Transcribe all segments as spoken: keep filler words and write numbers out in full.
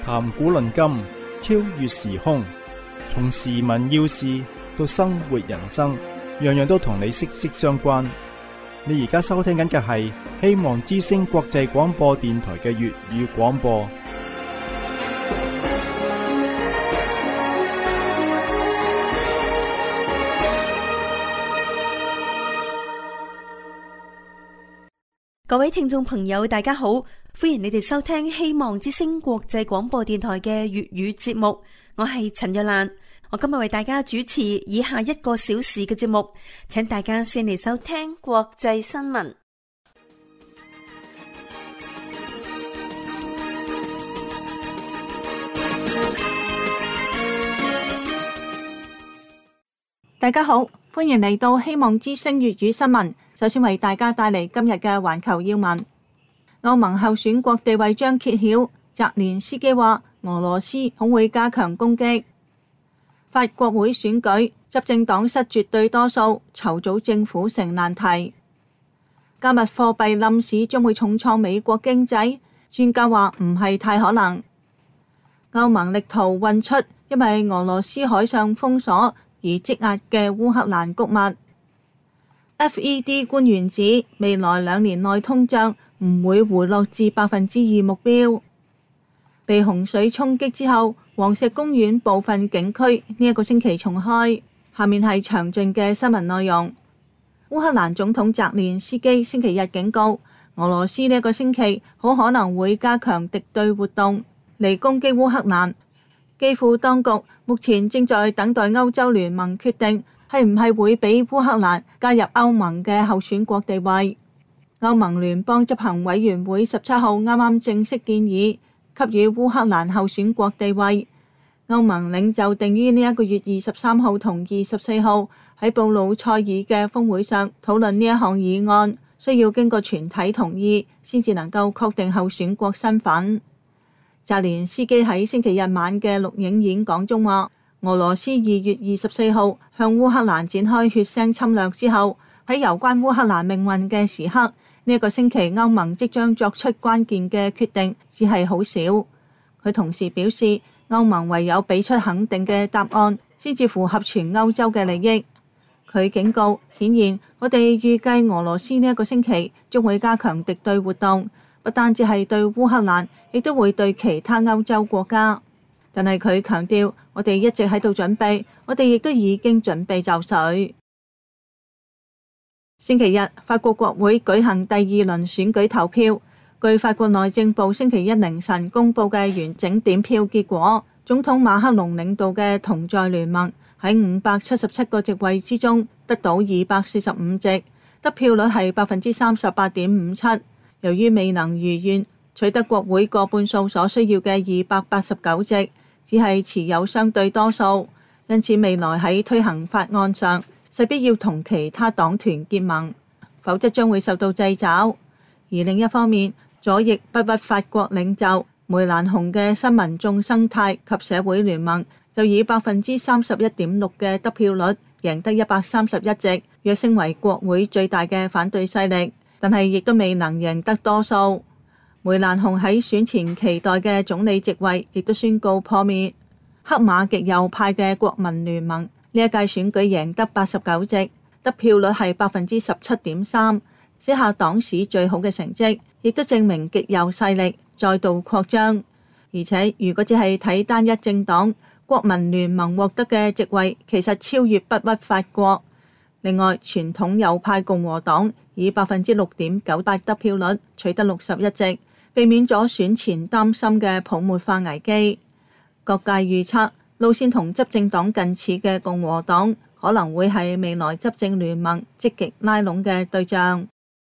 談古論今，超越時空，從時聞要事到生活人生，樣樣都同你息息相關。你而家收聽緊嘅係希望之聲國際廣播電台嘅粵語廣播。 各位聽眾朋友，大家好，歡迎你哋收聽希望之聲國際廣播電台嘅粵語節目。我係陳若蘭，我今日為大家主持以下一個小時嘅節目，請大家先嚟收聽國際新聞。 大家好，歡迎嚟到希望之聲粵語新聞。首先為大家帶嚟今日嘅環球要聞。歐盟候選國地位將揭曉，澤連斯基話俄羅斯恐會加強攻擊。法國會選舉，執政黨失絕對多數，籌組政府成難題。加密貨幣冧市將會重創美國經濟，專家話唔係太可能。歐盟力圖運出因為俄羅斯海上封鎖而積壓嘅烏克蘭穀物。F E D 官員指未來兩年內通脹唔會回落至百分之二目標。被洪水衝擊之後，黃石公園部分景區呢一個星期重開。下面係詳盡嘅新聞內容。烏克蘭總統澤連斯基星期日警告，俄羅斯呢一個星期好可能會加強敵對活動嚟攻擊烏克蘭。基輔當局目前正在等待歐洲聯盟決定係唔係會俾烏克蘭加入歐盟嘅候選國地位。歐盟聯邦執行委員會十七號啱啱正式建議給予烏克蘭候選國地位。歐盟領袖定於呢一個月二十三號同二十四號喺布魯塞爾嘅峰會上討論呢一項議案，需要經過全體同意先至能夠確定候選國身份。澤連斯基喺星期日晚嘅錄影演講中話，俄羅斯二月二十四號向烏克蘭展開血腥侵略之後，喺有關烏克蘭命運嘅時刻，呢、這、一個星期歐盟即將作出關鍵嘅決定，只係好少。佢同時表示，歐盟唯有俾出肯定嘅答案，先至符合全歐洲嘅利益。佢警告，顯然我哋預計俄羅斯呢一個星期將會加強敵對活動，不單止係對烏克蘭，亦都會對其他歐洲國家。但係佢強調，我哋一直喺度準備，我哋亦都已經準備就緒。星期日，法國國會舉行第二輪選舉投票。據法國內政部星期一凌晨公布嘅完整點票結果，總統馬克龍領導嘅同在聯盟喺五百七十七個席位之中得到二百四十五席，得票率係百分之三十八點五七。由於未能如願取得國會過半數所需要嘅二百八十九席，只係持有相對多數，因此未來喺推行法案上勢必要同其他黨團結盟，否則將會受到掣肘。而另一方面，左翼不屈法國領袖梅蘭雄嘅新民眾生態及社會聯盟就以百分之三十一點六嘅得票率贏得一百三十一席，躍升為國會最大嘅反對勢力，但係亦都未能贏得多數。梅蘭雄喺選前期待嘅總理席位亦都宣告破滅。黑馬極右派嘅國民聯盟呢一屆選舉贏得八十九席，得票率係百分之十七點三，寫下黨史最好嘅成績，亦都證明極右勢力再度擴張。而且如果只係睇單一政黨，國民聯盟獲得嘅席位其實超越不屈法國。另外，傳統右派共和黨以百分之六點九八得票率取得六十一席，避免咗選前擔心嘅泡沫化危機。各界預測，路線同執政黨近似嘅共和黨可能會係未來執政聯盟積極拉攏嘅對象。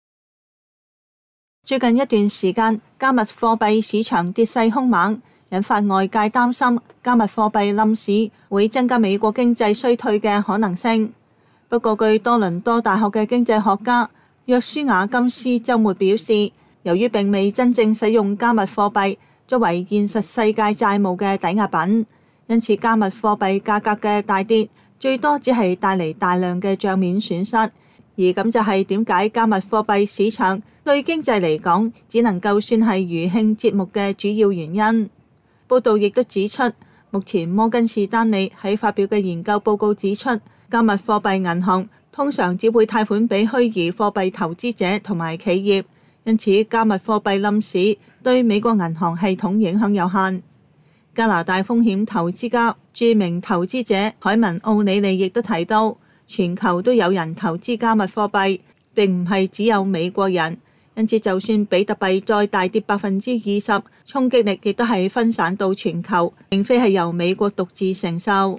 最近一段時間，加密貨幣市場跌勢兇猛，引發外界擔心加密貨幣冧市會增加美國經濟衰退嘅可能性。不過，據多倫多大學嘅經濟學家約書亞金斯週末表示，由於並未真正使用加密貨幣作為現實世界債務嘅抵押品，因此加密貨幣價格嘅大跌最多只係帶嚟大量嘅帳面損失。而咁就係點解加密貨幣市場對經濟嚟講只能夠算係餘興節目嘅主要原因。 報道亦都指出，目前摩根士丹利喺發表嘅研究報告指出，加密貨幣銀行通常只會貸款俾虛擬貨幣投資者同埋企業，因此加密貨幣冧市對美國銀行系統影響有限。加拿大風險投資家、著名投資者海文奧里利亦都提到，全球都有人投資加密貨幣，並唔係只有美國人，因此就算比特幣再大跌百分之二十，衝擊力亦都係分散到全球，並非係由美國獨自承受。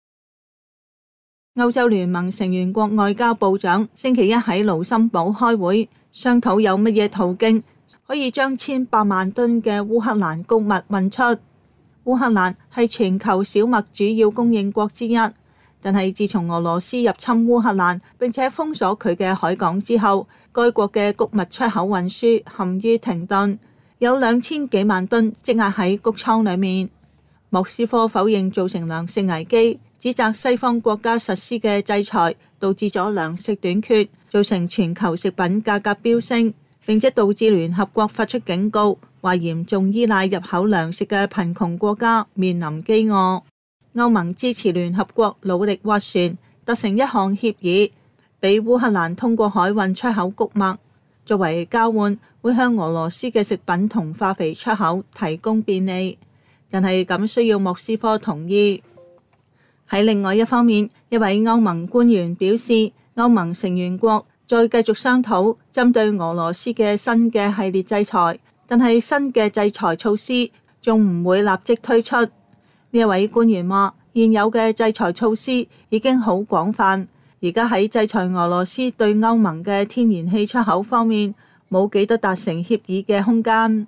歐洲聯盟成員國外交部長星期一喺盧森堡開會，商討有乜嘢途徑可以將千百萬噸嘅烏克蘭穀物運出。烏克蘭係全球小麥主要供應國之一，但係自從俄羅斯入侵烏克蘭並且封鎖佢嘅海港之後，該國嘅穀物出口運輸陷於停頓，有兩千幾萬噸積壓喺穀倉裏面。莫斯科否認造成糧食危機，指責西方國家實施嘅制裁導致咗糧食短缺，造成全球食品價格飆升，並且導致聯合國發出警告，話嚴重依賴入口糧食嘅貧窮國家面臨饑餓。歐盟支持聯合國努力斡旋，達成一項協議，俾烏克蘭通過海運出口穀物，作為交換，會向俄羅斯嘅食品同化肥出口提供便利，但係咁需要莫斯科同意。喺另外一方面，一位歐盟官員表示，歐盟成員國再繼續商討針對俄羅斯嘅新嘅系列制裁，但係新嘅制裁措施仲唔會立即推出。呢一位官員話，現有嘅制裁措施已經好廣泛，而家喺制裁俄羅斯對歐盟嘅天然氣出口方面冇幾多達成協議嘅空間。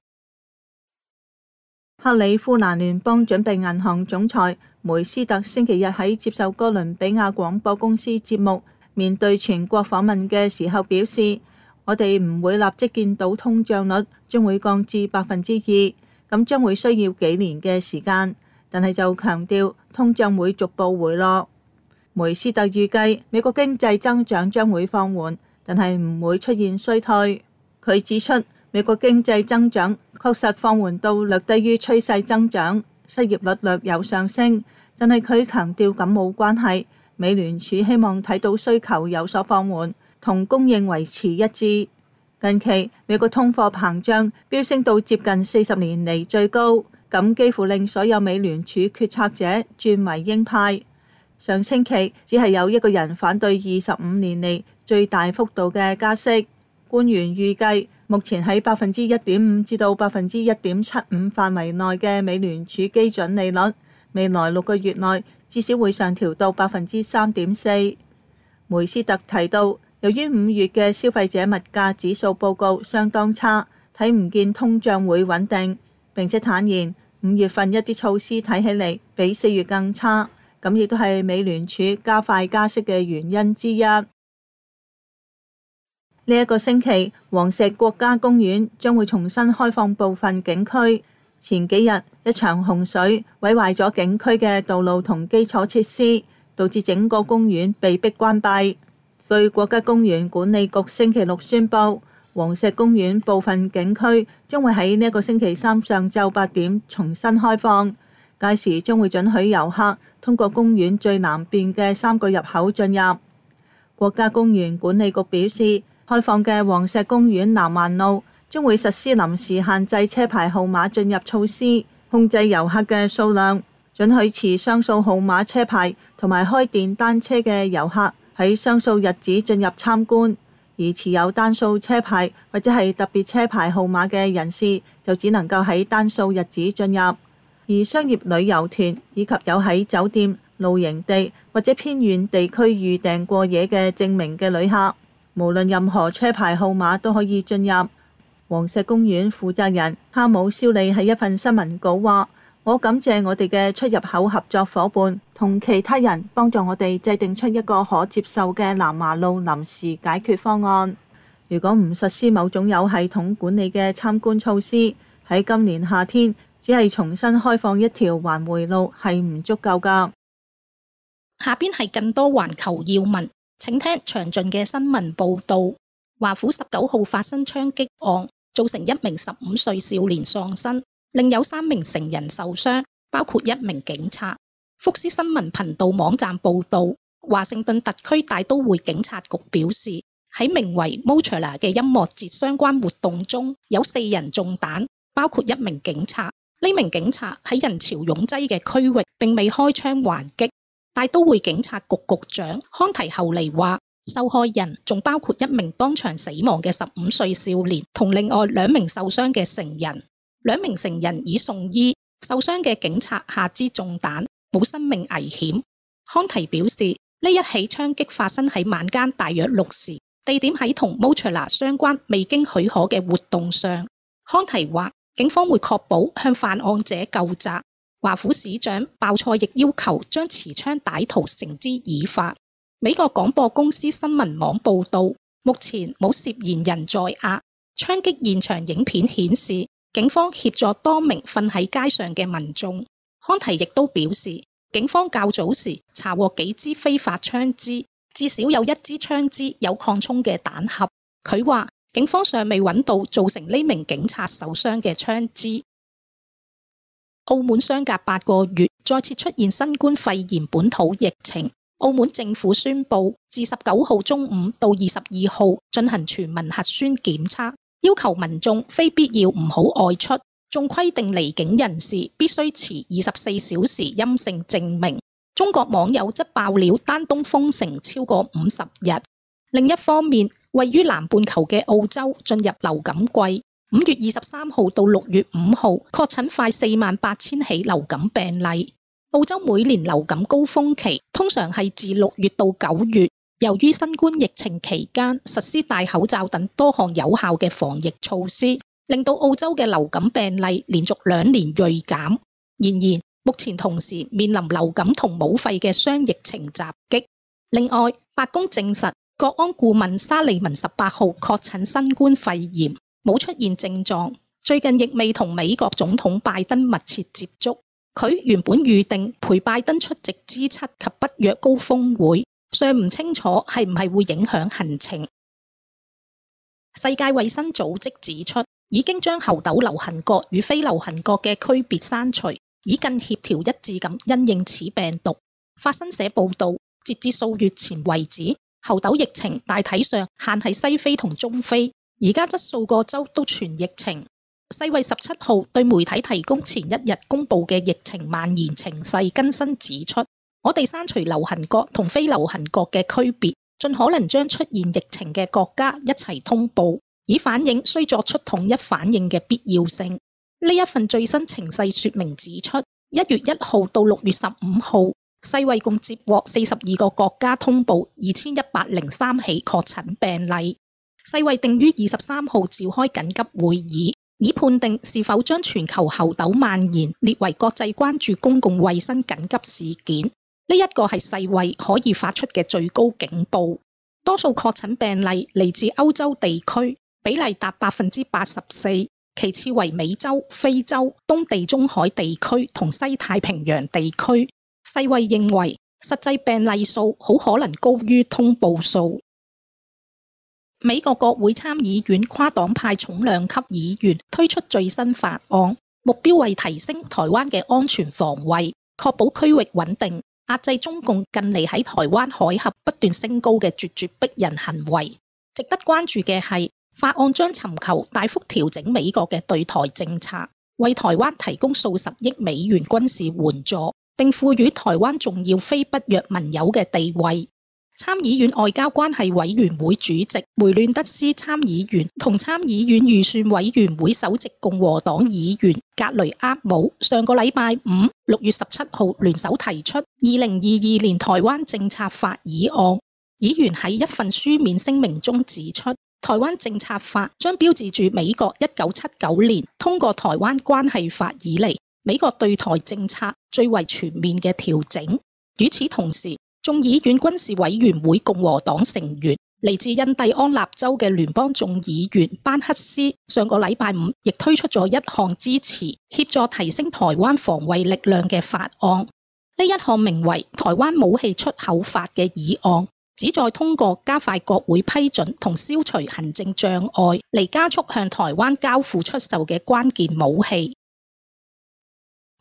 克里夫蘭聯邦準備銀行總裁梅斯特星期日喺接受哥倫比亞廣播公司節目面對全國訪問嘅時候表示，我哋唔會立即見到通脹率將會降至百分之二，咁將會需要幾年嘅時間，但係就強調通脹會逐步回落。梅斯特預計美國經濟增長將會放緩，但係唔會出現衰退。佢指出，美國經濟增長確實放緩到略低於趨勢增長，失業率略有上升，但係佢強調咁冇關係。美聯儲希望睇到需求有所放緩，同供應維持一致。近期美國通貨膨脹飆升到接近四十年嚟最高，咁幾乎令所有美聯儲決策者轉為鷹派。上星期只係有一個人反對二十五年嚟最大幅度嘅加息。官員預計目前喺百分之一點五至到百分之一點七五範圍內嘅美聯儲基準利率，未來六個月內至少會上調到百分之三點四。梅斯特提到，由於五月嘅消費者物價指數報告相當差，睇唔見通脹會穩定，並且坦言五月份一啲措施睇起嚟比四月更差，咁亦都係美聯儲加快加息嘅原因之一。呢一個星期，黃石國家公園將會重新開放部分景區。前幾日，一場洪水毀壞咗景區嘅道路同基礎設施，導致整個公園被迫關閉。據國家公園管理局星期六宣布，黃石公園部分景區將會喺呢一個星期三上晝八點重新開放，屆時將會准許遊客通過公園最南邊嘅三個入口進入。國家公園管理局表示，開放嘅黃石公園南環路將會實施臨時限制車牌號碼進入措施，控制遊客嘅數量，准許持雙數號碼車牌同埋開電單車嘅遊客喺雙數日子進入參觀，而持有單數車牌或者係特別車牌號碼嘅人士就只能夠喺單數日子進入。而商業旅遊團以及有喺酒店、露營地或者偏遠地區預訂過夜嘅證明嘅旅客，無論任何車牌號碼都可以進入。黃石公園負責人哈姆肖利喺一份新聞稿話，我感謝我哋嘅出入口合作夥伴同其他人幫助我哋制定出一個可接受嘅南華路臨時解決方案。如果唔實施某種有系統管理嘅參觀措施，喺今年夏天只係重新開放一條環迴路係唔足夠㗎。 下邊係更多環球要聞，請聽詳盡嘅新聞報導。華府十九號發生槍擊案，造成一名十五歲少年喪生， 另有三名成人受傷，包括一名警察。福斯新聞頻道網站報道，華盛頓特區大都會警察局表示，喺名為 Mochella 嘅音樂節相關活動中，有四人中彈，包括一名警察。呢名警察喺人潮擁擠嘅區域並未開槍還擊。大都會警察局局長康提後嚟話，受害人仲包括一名當場死亡嘅十五歲少年同另外兩名受傷嘅成人。兩名成人已送醫，受傷嘅警察下肢中彈，冇生命危險。康提表示，呢一起槍擊發生喺晚間大約六時，地點喺同 Mochella 相關未經許可嘅活動上。康提話，警方會確保向犯案者究責。華府市長鮑賽亦要求將持槍歹徒繩之以法。美國廣播公司新聞網報道，目前冇涉嫌人在押。槍擊現場影片顯示，警方協助多名瞓喺街上嘅民眾。康提亦都表示，警方較早時查獲幾支非法槍支，至少有一支槍支有擴充嘅彈盒。佢話，警方尚未揾到造成呢名警察受傷嘅槍支。澳門相隔八個月再次出現新冠肺炎本土疫情，澳門政府宣布自十九號中午到二十二號進行全民核酸檢測，要求民眾非必要唔好外出，仲規定離境人士必須持二十四小時陰性證明。中國網友則爆料丹東封城超過五十日。另一方面，位於南半球嘅澳洲進入流感季。五月二十三號到六月五號確診快四萬八千起流感病例。澳洲每年流感高峰期通常係自六月到九月，由於新冠疫情期間實施戴口罩等多項有效嘅防疫措施，令到澳洲嘅流感病例連續兩年銳減。然而，目前同時面臨流感同武肺嘅雙疫情襲擊。另外，白宮證實國安顧問沙利文十八號確診新冠肺炎，冇出現症狀，最近亦未同美國總統拜登密切接觸。佢原本預定陪拜登出席 G 七 及北約高峰會，尚唔清楚係唔係會影響行程。世界衛生組織指出，已經將猴痘流行國與非流行國嘅區別刪除，以更協調一致咁因應此病毒。法新社報道，截至數月前為止，猴痘疫情大體上限喺西非同中非。而家則數個州都傳疫情。世衛十七號對媒體提供前一日公布嘅疫情蔓延情勢更新指出，我哋刪除流行國同非流行國嘅區別，盡可能將出現疫情嘅國家一齊通報，以反映需作出統一反應嘅必要性。呢一份最新情勢說明指出，一月一號到六月十五號，世衛共接獲四十二個國家通報二千一百零三起確診病例。世衛定於二十三號召開緊急會議，以判定是否將全球猴痘蔓延列為國際關注公共衛生緊急事件。呢一個係世衛可以發出嘅最高警報。多數確診病例嚟自歐洲地區，比例達百分之八十四，其次為美洲、非洲、東地中海地區同西太平洋地區。世衛認為實際病例數好可能高於通報數。美國國會參議院跨黨派重量級議員推出最新法案，目標為提升台灣嘅安全防衛，確保區域穩定，壓制中共近嚟喺台灣海峽不斷升高嘅咄咄逼人行為。值得關注嘅係，法案將尋求大幅調整美國嘅對台政策，為台灣提供數十億美元軍事援助，並賦予台灣重要非北約盟友嘅地位。參議院外交關係委員會主席梅亂德斯參議員同參議院預算委員會首席共和黨議員格雷厄姆上個禮拜五六月十七號聯手提出二零二二年台灣政策法議案。議員喺一份書面聲明中指出，台灣政策法將標誌住美國一九七九年通過台灣關係法以嚟，美國對台政策最為全面嘅調整。與此同時，眾議院軍事委員會共和黨成員嚟自印第安納州嘅聯邦眾議員班克斯上個禮拜五亦推出咗一項支持協助提升台灣防衛力量嘅法案。呢一項名為《台灣武器出口法》嘅議案，旨在通過加快國會批准同消除行政障礙嚟加速向台灣交付出售嘅關鍵武器。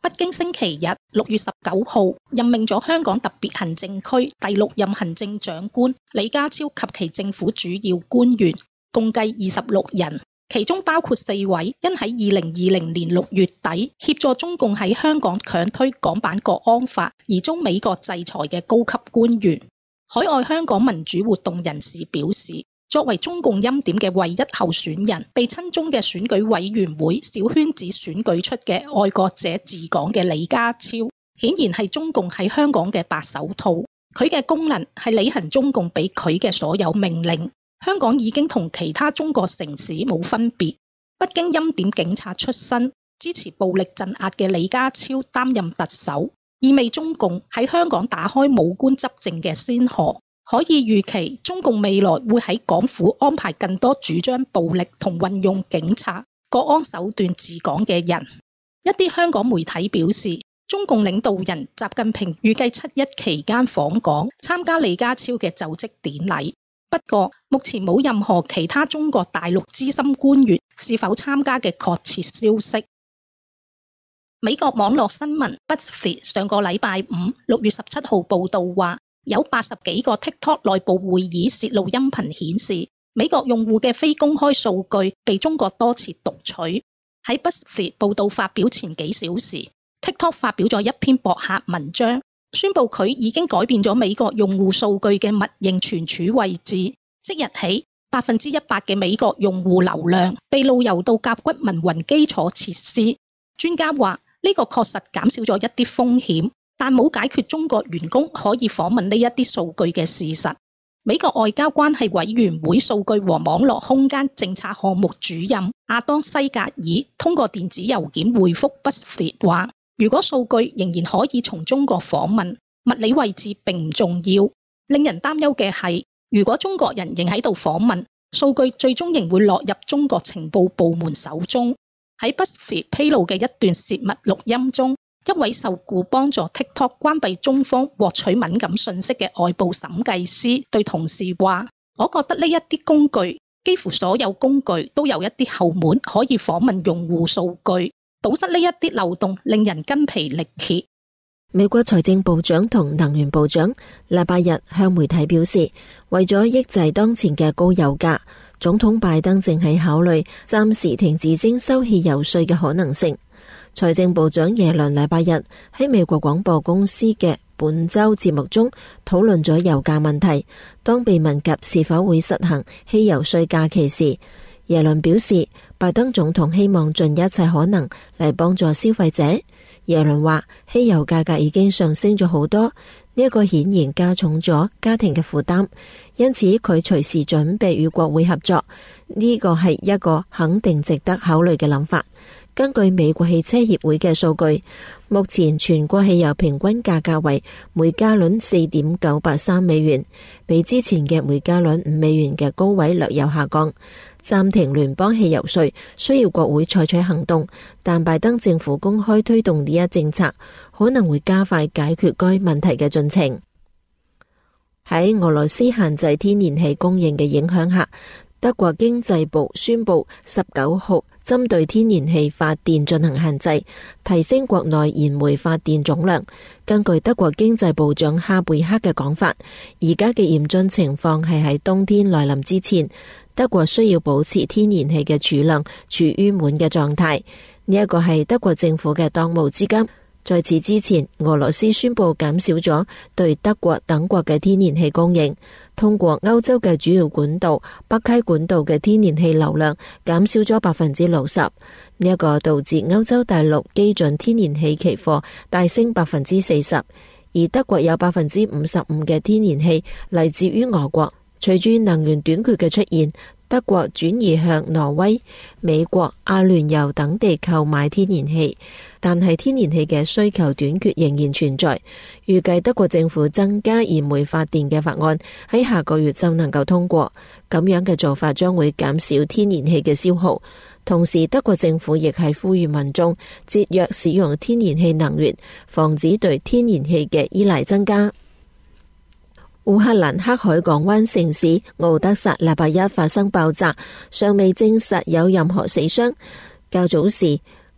北京星期日六月十九號任命咗香港特別行政區第六任行政長官李家超及其政府主要官員，共計二十六人，其中包括四位因喺二零二零年六月底協助中共喺香港強推港版國安法而遭美國制裁嘅高級官員。海外香港民主活動人士表示，作為中共欽點嘅唯一候選人，被親中嘅選舉委員會小圈子選舉出嘅愛國者治港嘅李家超，顯然係中共喺香港嘅白手套。佢嘅功能係履行中共俾佢嘅所有命令。香港已經同其他中國城市冇分別。北京欽點警察出身，支持暴力鎮壓嘅李家超擔任特首，意味中共喺香港打開武官執政嘅先河。可以預期，中共未來會喺港府安排更多主張暴力同運用警察、國安手段治港嘅人。一啲香港媒體表示，中共領導人習近平預計七一期間訪港，參加李家超嘅就職典禮。不過，目前冇任何其他中國大陸資深官員是否參加嘅確切消息。美國網絡新聞 BuzzFeed 上個禮拜五六月十七號報道話，有八十幾個 TikTok 內部會議泄露音頻顯示，美國用戶嘅非公開數據被中國多次讀取。喺 BuzzFeed 報道發表前幾小時， TikTok 發表咗一篇博客文章，宣布佢已經改變咗美國用戶數據嘅默認存儲位置，即日起百分之一百嘅美國用戶流量被路由到甲骨文雲基礎設施。專家話呢個確實減少咗一啲風險，但冇解決中國員工可以訪問呢一啲數據嘅事實。美國外交關係委員會數據和網絡空間政策項目主任亞當西格爾通過電子郵件回覆 BuzzFeed 話，如果數據仍然可以從中國訪問，物理位置並唔重要。令人擔憂嘅係，如果中國人仍喺度訪問，數據最終仍會落入中國情報部門手中。喺 BuzzFeed 披露嘅一段洩密錄音中，一位受雇幫助 TikTok 關閉中方獲取敏感信息嘅外部審計師對同事話，我覺得呢一啲工具，幾乎所有工具都有一啲後門可以訪問用戶數據，堵塞呢一啲漏洞令人筋疲力竭。 美國財政部長同能源部長禮拜日向媒體表示，為咗抑制當前嘅高油價，總統拜登正喺考慮暫時停止徵收汽油稅嘅可能性。財政部長耶倫禮拜日喺美國廣播公司嘅本周節目中討論咗油價問題。當被問及是否會實行汽油稅假期時，耶倫表示，拜登總統希望盡一切可能嚟幫助消費者。耶倫話，汽油價格已經上升咗好多，呢一個顯然加重咗家庭嘅負擔，因此佢隨時準備與國會合作。呢個係一個肯定值得考慮嘅諗法。根據美國汽車協會嘅數據，目前全國汽油平均價格為每加侖四點九八三美元，比之前嘅每加侖五美元嘅高位略有下降。暫停聯邦汽油稅需要國會採取行動，但拜登政府公開推動呢一政策，可能會加快解決該問題嘅進程。喺俄羅斯限制天然氣供應嘅影響下，德國經濟部宣布十九號針對天然氣發電進行限制，提升國內燃煤發電總量。根據德國經濟部長哈貝克嘅講法，而家嘅嚴峻情況係喺冬天來臨之前，德國需要保持天然氣嘅儲量處於滿嘅狀態。呢一個係德國政府嘅當務之急。在此之前，俄羅斯宣布減少咗對德國等國嘅天然氣供應，通過歐洲嘅主要管道北溪管道嘅天然氣流量減少咗百分之六十。呢一個導致歐洲大陸基準天然氣期貨大升百分之四十，而德國有百分之五十五嘅天然氣嚟自於俄國。隨住能源短缺嘅出現，德國轉移向挪威、美國、阿聯酋等地購買天然氣，但係天然氣嘅需求短缺仍然存在。預計德國政府增加燃煤發電嘅法案喺下個月就能夠通過，咁樣嘅做法將會減少天然氣嘅消耗。同時，德國政府亦係呼籲民眾節約使用天然氣能源，防止對天然氣嘅依賴增加。烏克蘭黑海港灣城市敖德薩禮拜一發生爆炸，尚未證實有任何死傷。較早時，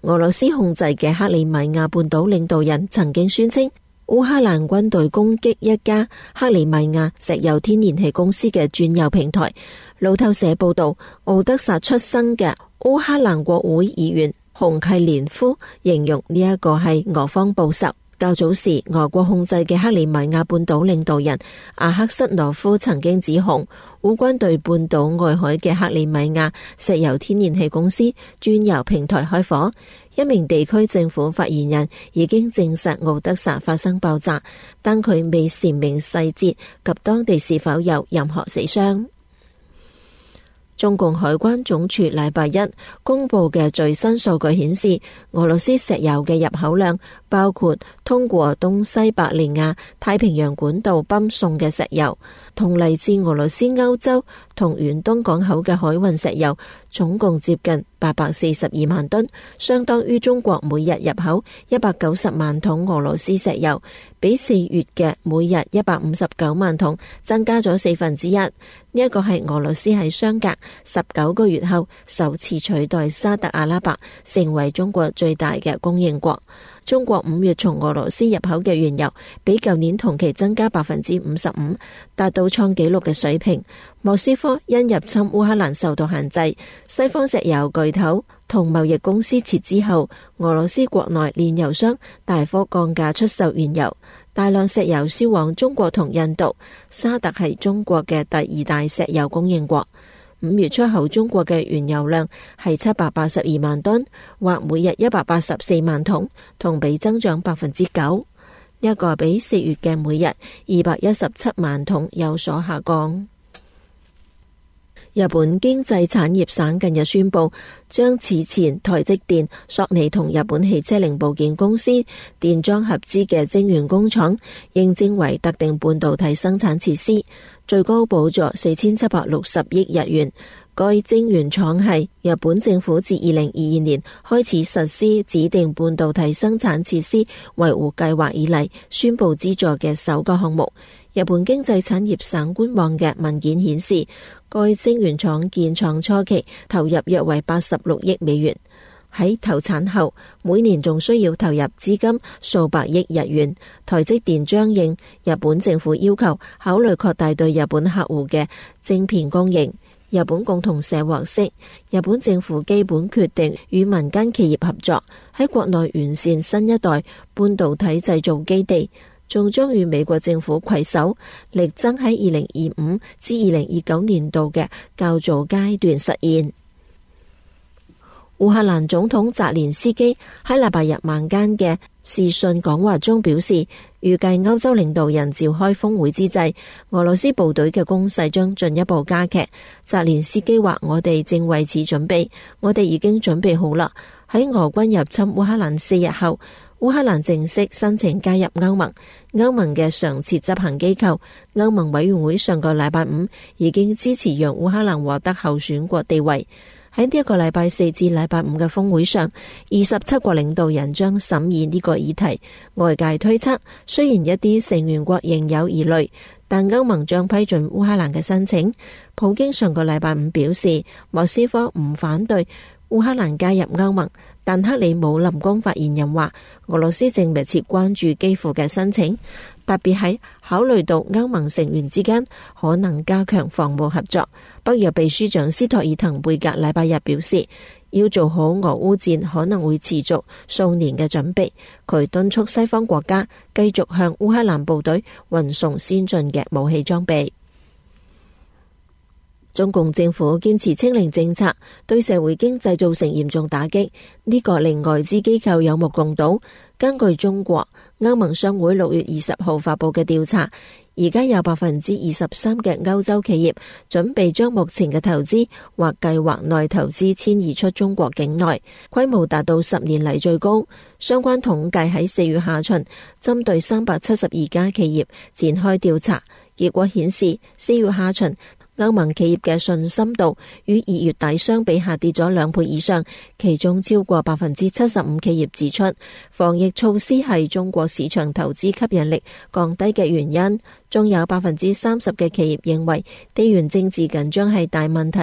俄羅斯控制嘅克里米亞半島領導人曾經宣稱，烏克蘭軍隊攻擊一家克里米亞石油天然氣公司嘅轉油平台。路透社報道，敖德薩出生嘅烏克蘭國會議員洪契連夫形容呢一個係俄方報仇。較早時，俄國控制嘅克里米亞半島領導人阿克什諾夫曾經指控烏軍對半島外海嘅克里米亞石油天然氣公司轉油平台開火。一名地區政府發言人已經證實敖德薩發生爆炸，但佢未闡明細節及當地是否有任何死傷。中共海關總署禮拜一公布嘅最新數據顯示，俄羅斯石油嘅入口量，包括通過東西伯利亞太平洋管道泵送嘅石油，同嚟自俄羅斯歐洲同遠東港口嘅海運石油，總共接近八百四十二萬噸，相當於中國每日入口一百九十萬桶俄羅斯石油，比四月嘅每日一百五十九萬桶增加咗四分之一。呢一個係俄羅斯喺相隔十九個月後首次取代沙特阿拉伯成為中國最大嘅供應國。中國五月從俄羅斯入口嘅原油比舊年同期增加百分之五十五，達到創紀錄嘅水平。莫斯科因入侵烏克蘭受到限制，西方石油巨頭同貿易公司撤資後，俄羅斯國內煉油商大幅降價出售原油。大量石油銷往中國同印度，沙特係中國嘅第二大石油供應國。五月出口中國嘅原油量係七百八十二萬噸，或每日一百八十四萬桶，同比增長百分之九。呢一個比四月嘅每日二百一十七萬桶有所下降。日本經濟產業省近日宣布，將此前台積電、索尼同日本汽車零部件公司電裝合資嘅晶圓工廠認證為特定半導體生產設施，最高補助四千七百六十億日元。該晶圓廠係日本政府自二零二二年開始實施指定半導體生產設施維護計劃以嚟宣布資助嘅首個項目。日本經濟產業省官網嘅文件顯示，該晶圓廠建廠初期投入約為八十六億美元，喺投產後每年仲需要投入資金數百億日元。台積電將應日本政府要求，考慮擴大對日本客戶嘅晶片供應。日本共同社獲悉，日本政府基本決定與民間企業合作，喺國內完善新一代半導體製造基地，仲將與美國政府攜手，力爭喺二零二五至二零二九年度嘅較早階段實現。烏克蘭總統澤連斯基喺禮拜日晚間嘅視訊講話中表示，預計歐洲領導人召開峰會之際，俄羅斯部隊嘅攻勢將進一步加劇。澤連斯基話：我哋正為此準備，我哋已經準備好啦。喺俄軍入侵烏克蘭四日後，烏克蘭正式申請加入歐盟。歐盟嘅常設執行機構歐盟委員會上個禮拜五已經支持讓烏克蘭獲得候選國地位。喺呢一個禮拜四至禮拜五嘅峰會上，二十七國領導人將審議呢個議題。外界推測，雖然一啲成員國仍有疑慮，但歐盟將批准烏克蘭嘅申請。普京上個禮拜五表示，莫斯科唔反對烏克蘭加入歐盟，但克里姆林宮發言人話，俄羅斯正密切關注基輔嘅申請，特別係考慮到歐盟成員之間可能加強防務合作。北約秘書長斯托爾滕貝格禮拜日表示，要做好俄烏戰可能會持續數年嘅準備。佢敦促西方國家繼續向烏克蘭部隊運送先進嘅武器裝備。中共政府堅持清零政策，對社會經濟造成嚴重打擊，呢個令外資機構有目共睹。根據中國歐盟商會六月二十號發佈嘅調查，而家有百分之二十三嘅歐洲企業準備將目前嘅投資或計劃內投資遷移出中國境內，規模達到十年嚟最高。相關統計喺四月下旬針對三百七十二家企業展開調查，結果顯示四月下旬歐盟企業嘅信心度與二月底相比下跌咗兩倍以上，其中超過百分之七十五企業指出，防疫措施係中國市場投資吸引力降低嘅原因，仲有百分之三十嘅企業認為地緣政治緊張係大問題。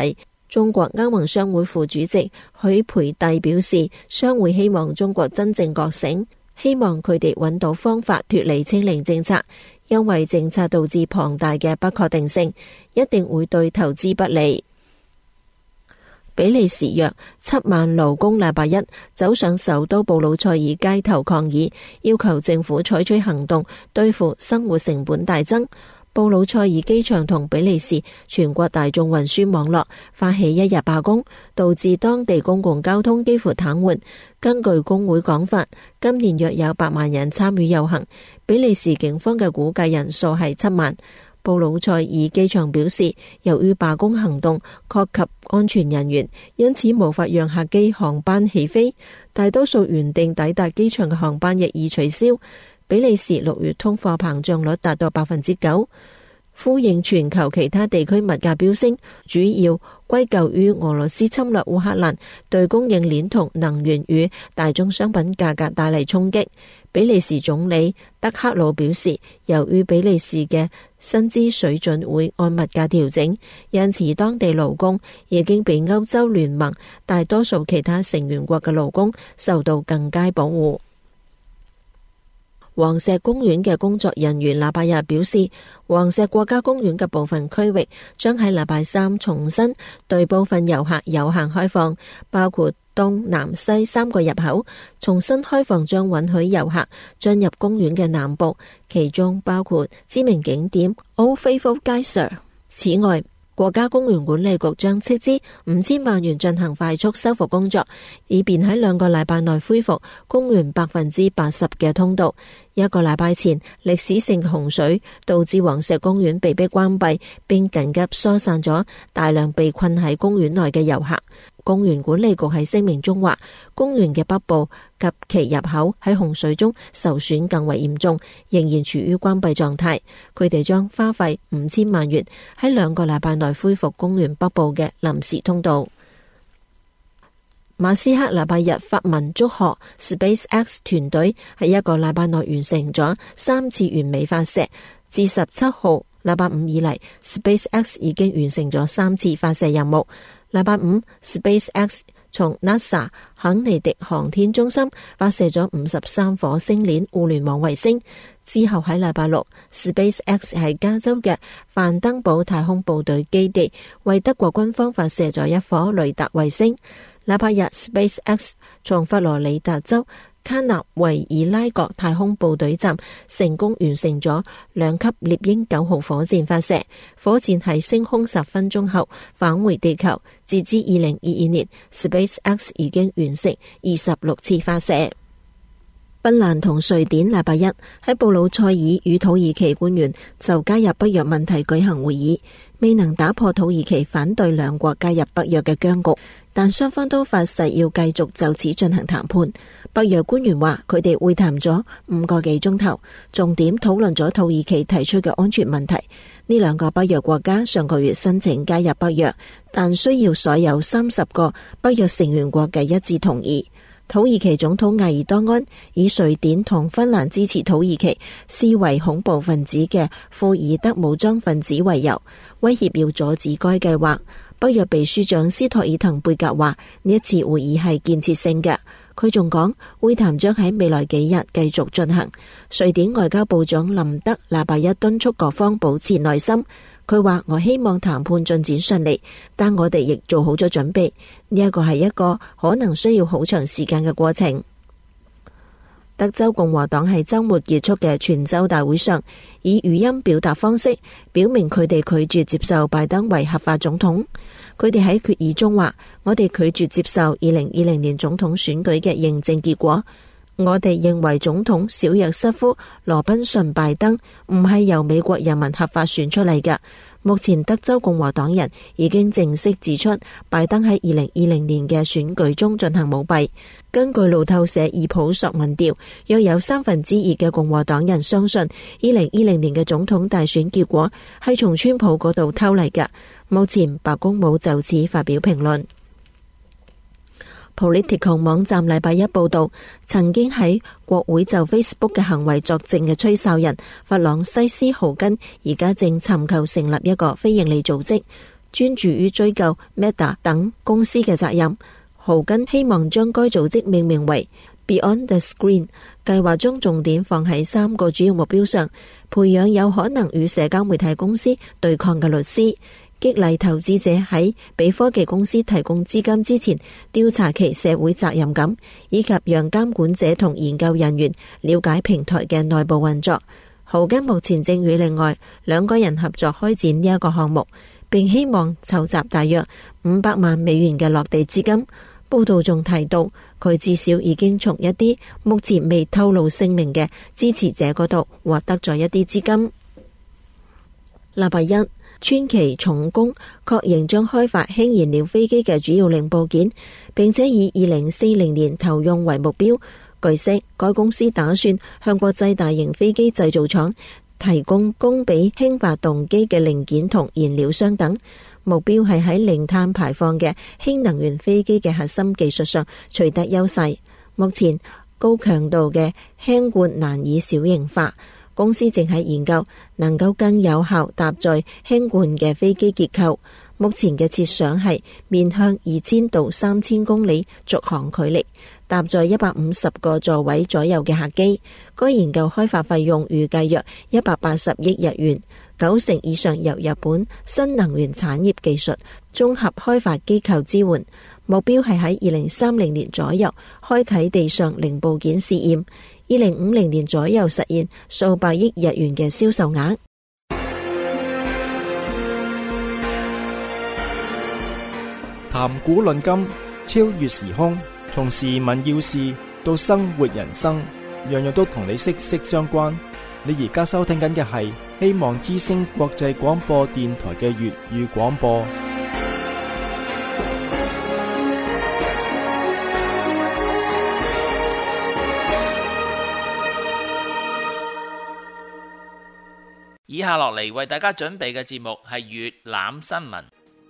中國歐盟商會副主席許培弟表示，商會希望中國真正覺醒，希望佢哋揾到方法脫離清零政策，因為政策導致龐大嘅不確定性，一定會對投資不利。比利時約七萬勞工禮拜一走上首都布魯塞爾街頭抗議，要求政府採取行動對付生活成本大增。布魯塞爾機場同比利時全國大眾運輸網絡發起一日罷工，導致當地公共交通幾乎癱瘓。根據工會講法，今年約有八萬人參與遊行，比利時警方嘅估計人數係七萬。布魯塞爾機場表示，由於罷工行動確及安全人員，因此無法讓客機航班起飛，大多數原定抵達機場嘅航班亦已取消。比利時六月通貨膨脹率達到百分之九，呼應全球其他地區物價飆升，主要歸咎於俄羅斯侵略烏克蘭，對供應鏈同能源與大宗商品價格帶嚟衝擊。比利時總理德克魯表示，由於比利時嘅薪資水準會按物價調整，因此當地勞工已經比歐洲聯盟大多數其他成員國嘅勞工受到更佳保護。黃石公園嘅工作人員禮拜日表示，黃石國家公園嘅部分區域將喺禮拜三重新對部分遊客有限開放，包括東南西三個入口。重新開放將允許遊客進入公園嘅南部，其中包括知名景點 Old Faithful Geyser。此外，國家公園管理局將斥資五千萬元進行快速修復工作，以便喺兩個禮拜內恢復公園百分之八十嘅通道。一個禮拜前，歷史性洪水導致黃石公園被迫關閉，並緊急疏散咗大量被困喺公園內嘅遊客。公園管理局喺聲明中話，公園嘅北部及其入口喺洪水中受損更為嚴重，仍然處於關閉狀態。佢哋將花費五千萬元喺兩個禮拜內恢復公園北部嘅臨時通道。馬斯克禮拜日發文祝賀 SpaceX 團隊喺一個禮拜內完成咗三次完美發射。自十七號禮拜五以嚟 ，SpaceX 已經完成咗三次發射任務。禮拜五 ，SpaceX 從 NASA 肯尼迪航天中心發射咗五十三顆星鏈互聯網衛星。之後喺禮拜六 ，SpaceX 喺加州嘅范登堡太空部隊基地為德國軍方發射咗一顆雷達衛星。禮拜日 ，SpaceX 從佛羅里達州卡納維爾拉格太空部隊站成功完成咗兩級獵鷹九號火箭發射，火箭喺升空十分鐘後返回地球。截至二零二二年 ，SpaceX 已經完成二十六次發射。芬蘭同瑞典禮拜一喺布魯塞爾與土耳其官員就加入北約問題舉行會議，未能打破土耳其反對兩國加入北約嘅僵局，但雙方都發誓要繼續就此進行談判。北約官員話佢哋會談咗五個幾鐘頭，重點討論咗土耳其提出嘅安全問題。呢兩個北約國家上個月申請加入北約，但需要所有三十個北約成員國嘅一致同意。土耳其總統埃爾多安以瑞典同芬蘭支持土耳其視為恐怖分子嘅庫爾德武裝分子為由，威脅要阻止該計劃。北約秘書長斯托爾滕貝格話呢一次會議係建設性嘅。佢仲講會談將喺未來幾日繼續進行。瑞典外交部長林德禮拜一敦促各方保持耐心。佢話：我希望談判進展順利，但我哋亦做好咗準備。呢一個係一個可能需要好長時間嘅過程。德州共和黨喺周末結束嘅全州大會上，以語音表達方式表明佢哋拒絕接受拜登為合法總統。佢哋喺決議中話：我哋拒絕接受二零二零年總統選舉嘅認證結果。我哋認為總統小約瑟夫·羅賓遜拜登唔係由美國人民合法選出嚟嘅。目前德州共和黨人已經正式指出，拜登喺二零二零年嘅選舉中進行舞弊。根據路透社易普索民調，約有三分之二嘅共和黨人相信二零二零年嘅總統大選結果係從川普嗰度偷嚟嘅。目前白宮冇就此發表評論。Political 網站禮拜一報道，曾經喺國會就 Facebook 嘅行為作證嘅吹哨人弗朗西斯豪根，而家正尋求成立一個非營利組織。 專注於追究 Meta 等公司嘅責任。豪根希望將該組織命名為 Beyond the Screen， 計劃將重點放喺三個主要目標上：培養有可能與社交媒體公司對抗嘅律師，激勵投資者喺俾科技公司提供資金之前調查其社會責任感，以及讓監管者同研究人員了解平台嘅內部運作。豪根目前正與另外兩個人合作開展呢一個項目，並希望籌集大約五百萬美元嘅落地資金。報道仲提到，佢至少已經從一啲目前未透露姓名嘅支持者嗰度獲得咗一啲資金。禮拜一，川崎重工確認將開發氫燃料飛機嘅主要零部件，並且以二零四零年投用為目標。據悉，該公司打算向國際大型飛機製造廠提供供俾氫發動機嘅零件同燃料箱等。目標係喺零碳排放嘅氫能源飛機嘅核心技術上取得優勢。目前高強度嘅氫罐難以小型化，公司正喺研究能夠更有效搭載氫罐嘅飛機結構。目前嘅設想係面向二千到三千公里續航距離，搭載一百五十個座位左右嘅客機。該研究開發費用預計約一百八十億日元，九成以上由日本新能源產業技術綜合開發機構支援。目標係喺二零三零年左右開啟地上零部件試驗，二零五零年左右實現數百億日元嘅銷售額。 談古論今，超越時空，從時聞要事到生活人生，樣樣都同你息息相關。你而家收聽緊嘅係希望之聲國際廣播電台嘅粵語廣播。 以下落嚟為大家準備嘅節目係粵覽新聞。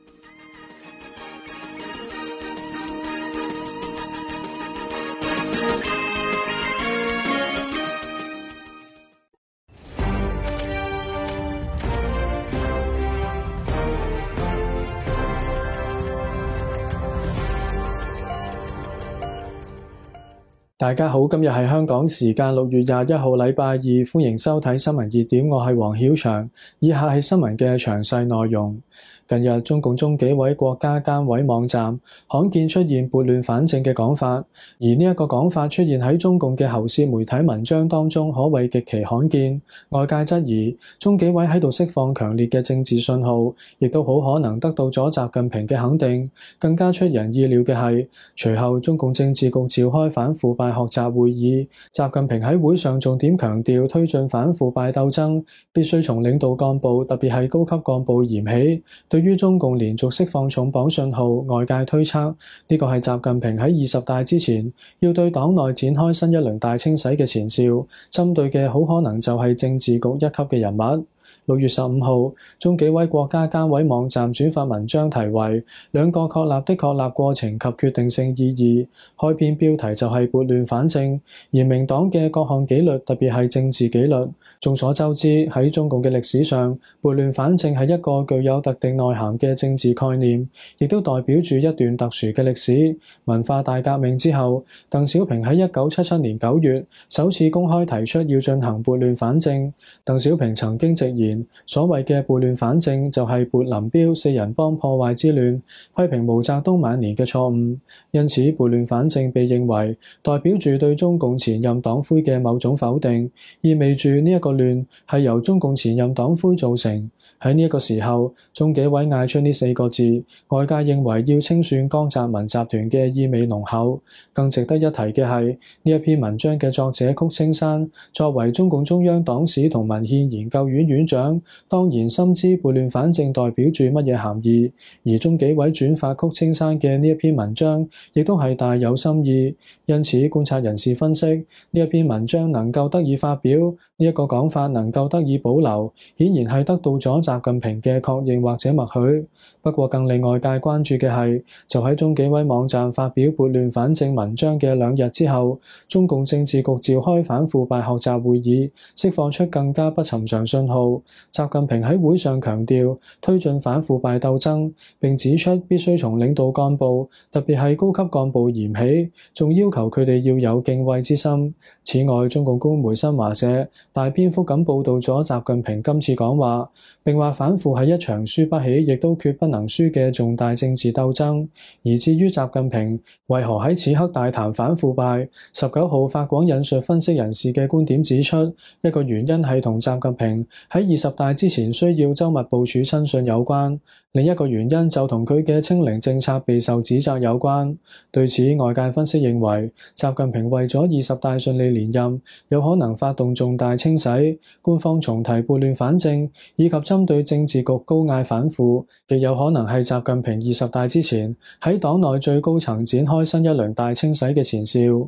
大家好，今日係香港時間六月廿一號禮拜二，歡迎收睇新聞熱點，我係黃曉翔。以下係新聞嘅詳細內容。近日，中共中紀委國家監委網站罕見出現撥亂反正嘅講法，而呢一個講法出現喺中共嘅喉舌媒體文章當中，可謂極其罕見。外界質疑中紀委喺度釋放強烈嘅政治信號，亦都好可能得到咗習近平嘅肯定。更加出人意料嘅係，隨後中共政治局召開反腐敗學習會議，習近平喺會上重點強調推進反腐敗鬥爭必須從領導幹部，特別係高級幹部嫌起。對於中共連續釋放重磅信號，外界推測呢個係習近平喺二十大之前要對黨內展開新一輪大清洗嘅前兆，針對嘅好可能就係政治局一級嘅人物。六月十五號，中紀委國家監委網站轉發文章題為兩個確立的確立過程及決定性意義，開篇標題就係撥亂反正，嚴明黨嘅各項紀律，特別係政治紀律。眾所周知，喺中共嘅歷史上，撥亂反正係一個具有特定內涵嘅政治概念，亦都代表住一段特殊嘅歷史。文化大革命之後，鄧小平喺一九七七年九月首次公開提出要進行撥亂反正。鄧小平曾經直言，所謂嘅撥亂反正就係撥林彪四人幫破壞之亂，批評毛澤東晚年嘅錯誤。因此，撥亂反正被認為代表住對中共前任黨魁嘅某種否定，意味住呢一個亂係由中共前任黨魁造成。喺呢一個時候，中紀委嗌出呢四個字，外界認為要清算江澤民集團嘅意味濃厚。更值得一提嘅係，呢一篇文章嘅作者曲青山，作為中共中央黨史同文獻研究院院長，當然深知撥亂反正代表住乜嘢含義。而中紀委轉發曲青山嘅呢一篇文章，亦都係大有深意。因此，觀察人士分析，呢一篇文章能夠得以發表，呢一個講法能夠得以保留，顯然係得到咗習近平嘅確認或者默許。 不過更令外界關注嘅係，就喺中紀委網站發表撥亂反正文章嘅兩日之後，中共政治局召開反腐敗學習會議，釋放出更加不尋常信號。習近平喺會上強調推進反腐敗鬥爭，並指出必須從領導幹部，特別係高級幹部嚴起，仲要求佢哋要有敬畏之心。此外，中共官媒新華社大篇幅咁報導咗習近平今次講話，並話反腐係一場輸不起亦都決不能輸嘅重大政治鬥爭。而至於習近平為何喺此刻大談反腐敗，十九號法廣引述分析人士嘅觀點指出，一個原因係同習近平喺二十大之前需要周密部署親信有關，另一個原因就同佢嘅清零政策備受指責有關。對此，外界分析認為，習近平為咗二十大順利連任，有可能發動重大清洗，官方重提撥亂反正，以及針對政治局高嗌反腐，亦有可能係習近平二十大之前喺黨內最高層展開新一輪大清洗嘅前兆。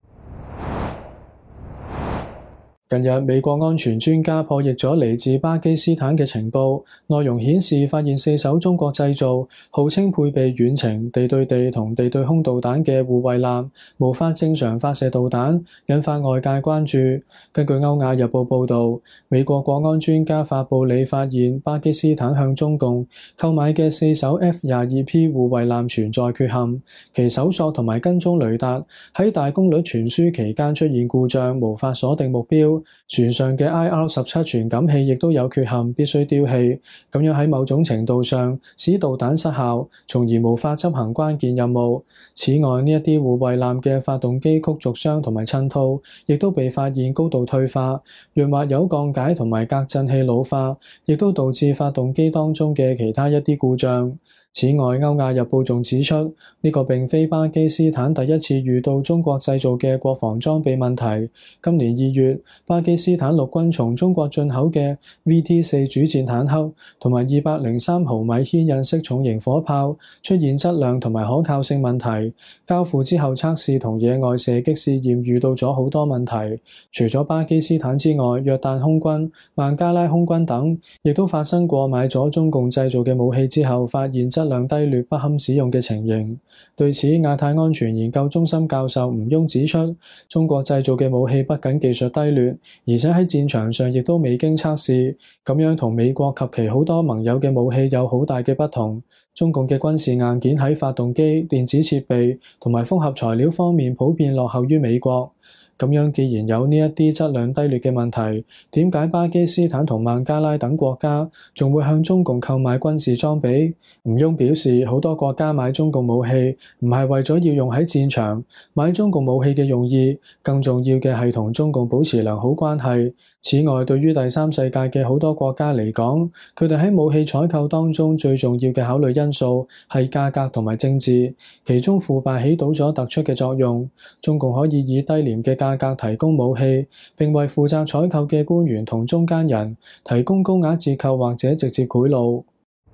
近日，美國安全專家破譯咗嚟自巴基斯坦嘅情報，內容顯示發現四艘中國製造、號稱配備遠程、地對地同地對空導彈嘅護衛艦無法正常發射導彈，引發外界關注。根據《歐亞日報》報導，美國國安專家發布里發現巴基斯坦向中共購買嘅四艘 F 廿二 P 護衛艦存在缺陷，其搜索同埋跟蹤雷達喺大功率傳輸期間出現故障，無法鎖定目標。船上嘅 I R 十七傳感器亦都有缺陷，必須丟棄。咁樣喺某種程度上使導彈失效，從而無法執行關鍵任務。此外，呢一啲護衛艦嘅發動機曲軸箱同埋襯套，亦都被發現高度退化，潤滑油降解同埋隔震器老化，亦都導致發動機當中嘅其他一啲故障。此外，《歐亞日報》仲指出，呢個並非巴基斯坦第一次遇到中國製造嘅國防裝備問題。今年二月，巴基斯坦陸軍從中國進口嘅 V T 四主戰坦克同埋二百零三毫米牽引式重型火炮出現質量同埋可靠性問題，交付之後測試同野外射擊試驗遇到咗好多問題。除咗巴基斯坦之外，約旦空軍、孟加拉空軍等亦都發生過買咗中共製造嘅武器之後發現質質量低劣不堪使用嘅情形。對此，亞太安全研究中心教授吳庸指出，中國製造嘅武器不僅技術低劣，而且喺戰場上亦都未經測試，咁樣同美國及其好多盟友嘅武器有好大嘅不同。中共嘅軍事硬件喺發動機、電子設備同埋複合材料方面普遍落後於美國。咁樣既然有呢一啲質量低劣嘅問題，點解巴基斯坦同孟加拉等國家仲會向中共購買軍事裝備？吳庸表示，好多國家買中共武器唔係為咗要用喺戰場，買中共武器嘅用意更重要嘅係同中共保持良好關係。此外，對於第三世界嘅好多國家嚟講，佢哋喺武器採購當中最重要嘅考慮因素係價格同埋政治，其中腐敗起到咗突出嘅作用。中共可以以低廉嘅價格提供武器，並為負責採購嘅官員同中間人提供高額折扣或者直接賄賂。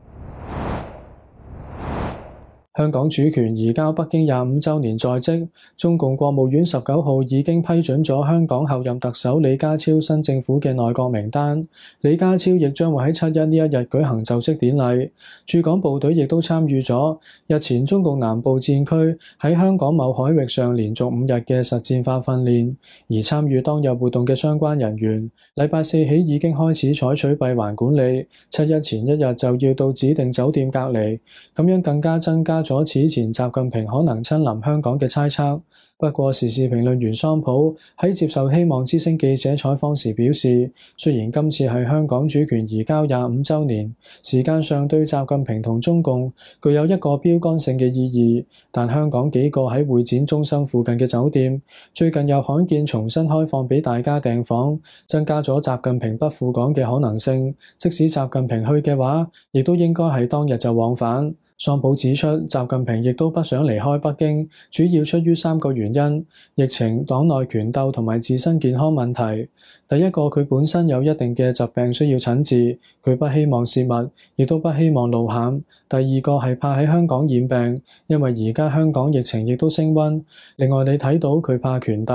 香港主權移交北京廿五週年在即，中共國務院十九號已經批准咗香港候任特首李家超新政府嘅內閣名單。李家超亦將會喺七一呢一日舉行就職典禮。駐港部隊亦都參與咗日前中共南部戰區喺香港某海域上連續五日嘅實戰化訓練。而參與當日活動嘅相關人員，禮拜四起已經開始採取閉環管理，七一前一日就要到指定酒店隔離，咁樣更加增加咗此前習近平可能親臨香港嘅猜測。不過，時事評論員桑普喺接受希望之聲記者採訪時表示，雖然今次係香港主權移交廿五週年，時間上對習近平同中共具有一個標桿性嘅意義，但香港幾個喺會展中心附近嘅酒店最近又罕見重新開放俾大家訂房，增加咗習近平不赴港嘅可能性。即使習近平去嘅話，亦都應該係當日就往返。桑普指出，習近平亦都不想離開北京，主要出於三個原因：疫情、黨內權鬥同埋自身健康問題。第一個，佢本身有一定嘅疾病需要診治，佢不希望泄密，亦都不希望露餡。第二個係怕喺香港染病，因為而家香港疫情亦都升溫。另外，你睇到佢怕權鬥。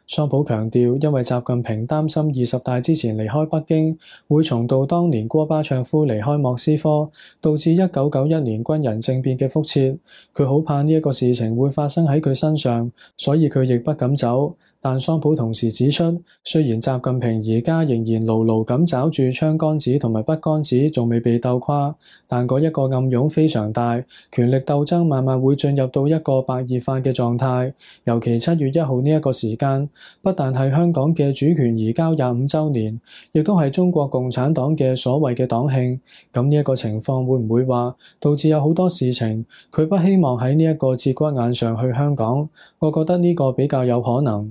桑普強調，因為習近平擔心二十大之前離開北京，會重蹈當年戈巴卓夫離開莫斯科，導致一九九一年軍人政變嘅覆轍。佢好怕呢一個事情會發生喺佢身上，所以佢亦不敢走。但桑普同時指出，雖然習近平而家仍然牢牢咁抓住槍桿子同埋筆桿子，仲未被鬥垮，但嗰一個暗湧非常大，權力鬥爭慢慢會進入到一個白熱化嘅狀態。尤其七月一號呢一個時間，不但係香港嘅主權移交廿五週年，亦都係中國共產黨嘅所謂嘅黨慶。咁呢一個情況會唔會話導致有好多事情佢不希望喺呢一個節骨眼上去香港？我覺得呢個比較有可能。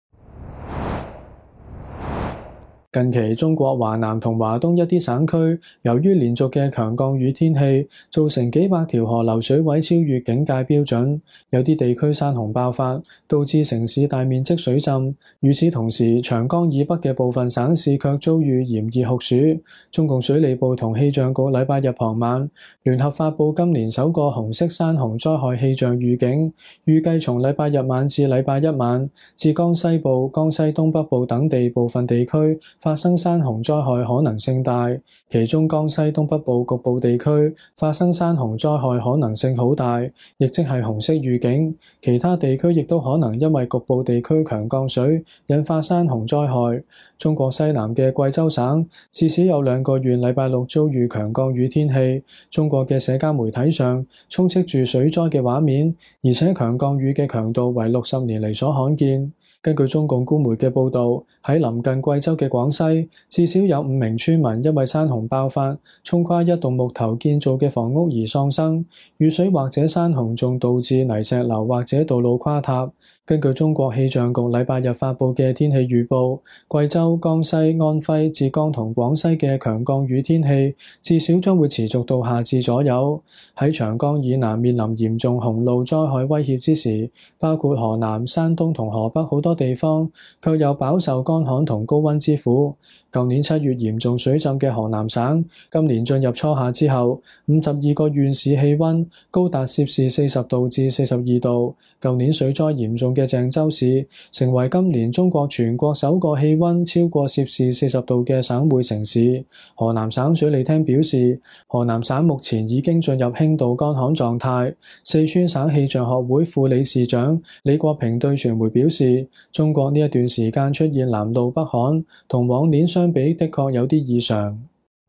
近期中國華南同華東一啲省區，由於連續嘅強降雨天氣，造成幾百條河流水位超越警戒標準，有啲地區山洪爆發，導致城市大面積水浸。與此同時，長江以北嘅部分省市卻遭遇炎熱酷暑。中共水利部同氣象局禮拜日傍晚聯合發布今年首個紅色山洪災害氣象預警，預計從禮拜日晚至禮拜一晚，浙江西部、江西東北部等地部分地區發生山洪災害可能性大，其中江西東北部局部地區發生山洪災害可能性好大，亦即係紅色預警。其他地區亦都可能因為局部地區強降水引發山洪災害。中國西南嘅貴州省至少有兩個縣禮拜六遭遇強降雨天氣，中國嘅社交媒體上充斥住水災嘅畫面，而且強降雨嘅強度為六十年嚟所罕見。根據中共官媒嘅報導，喺臨近貴州嘅廣西，至少有五名村民因為山洪爆發，沖垮一棟木頭建造嘅房屋而喪生。雨水或者山洪仲導致泥石流或者道路垮塌。根據中國氣象局禮拜日發布嘅天氣預報，貴州、江西、安徽、浙江同廣西嘅強降雨天氣至少將會持續到夏至左右。喺長江以南面臨嚴重洪澇災害威脅之時，包括河南、山東同河北好多地方，卻又飽受乾旱同高溫之苦。舊年七月嚴重水浸嘅河南省，今年進入初夏之後，五十二個縣市氣溫高達攝氏四十度至四十二度。舊年水災嚴重嘅鄭州市，成為今年中國全國首個氣溫超過攝氏四十度嘅省會城市。河南省水利廳表示，河南省目前已經進入輕度乾旱狀態。四川省氣象學會副理事長李國平對傳媒表示，中國呢一段時間出現南澇北旱，同往年相比的確有啲異常。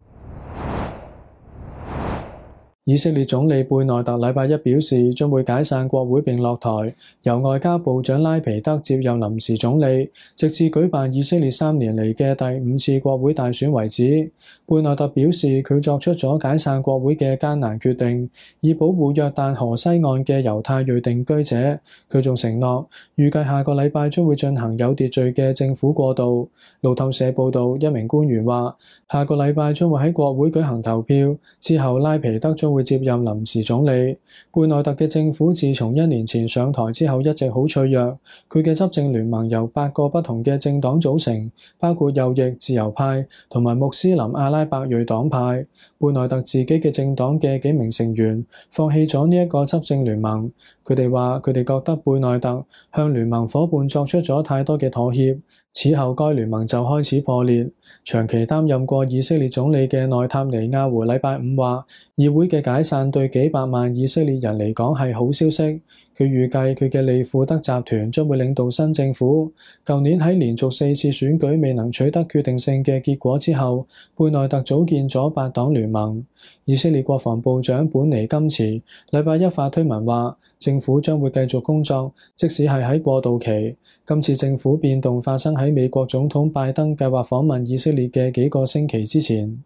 以色列總理貝內特禮拜一表示，將會解散國會並落台，由外交部長拉皮德接任臨時總理，直至舉辦以色列三年嚟嘅第五次國會大選為止。貝內特表示，佢作出咗解散國會嘅艱難決定，以保護約旦河西岸嘅猶太裔定居者。佢仲承諾，預計下個禮拜將會進行有秩序嘅政府過渡。路透社報道，一名官員話，下個禮拜將會喺國會舉行投票，之後拉皮德將會接任臨時總理。貝內特嘅政府自從一年前上台之後一直好脆弱，佢嘅執政聯盟由八個不同嘅政黨組成，包括右翼、自由派同埋穆斯林阿拉伯裔黨派。貝內特自己嘅政黨嘅幾名成員放棄咗呢一個執政聯盟，佢哋話佢哋覺得貝內特向聯盟夥伴作出咗太多嘅妥協，此後該聯盟就開始破裂。長期擔任過以色列總理嘅內塔尼亞胡禮拜五話，議會嘅解散對幾百萬以色列人嚟講係好消息。佢預計佢嘅利庫德集團將會領導新政府。舊年喺連續四次選舉未能取得決定性嘅結果之後，貝內特組建咗八黨聯盟。以色列國防部長本尼金茨禮拜一發推文話，政府將會繼續工作，即使係喺過渡期。今次政府變動發生喺美國總統拜登計劃訪問以色列嘅幾個星期之前。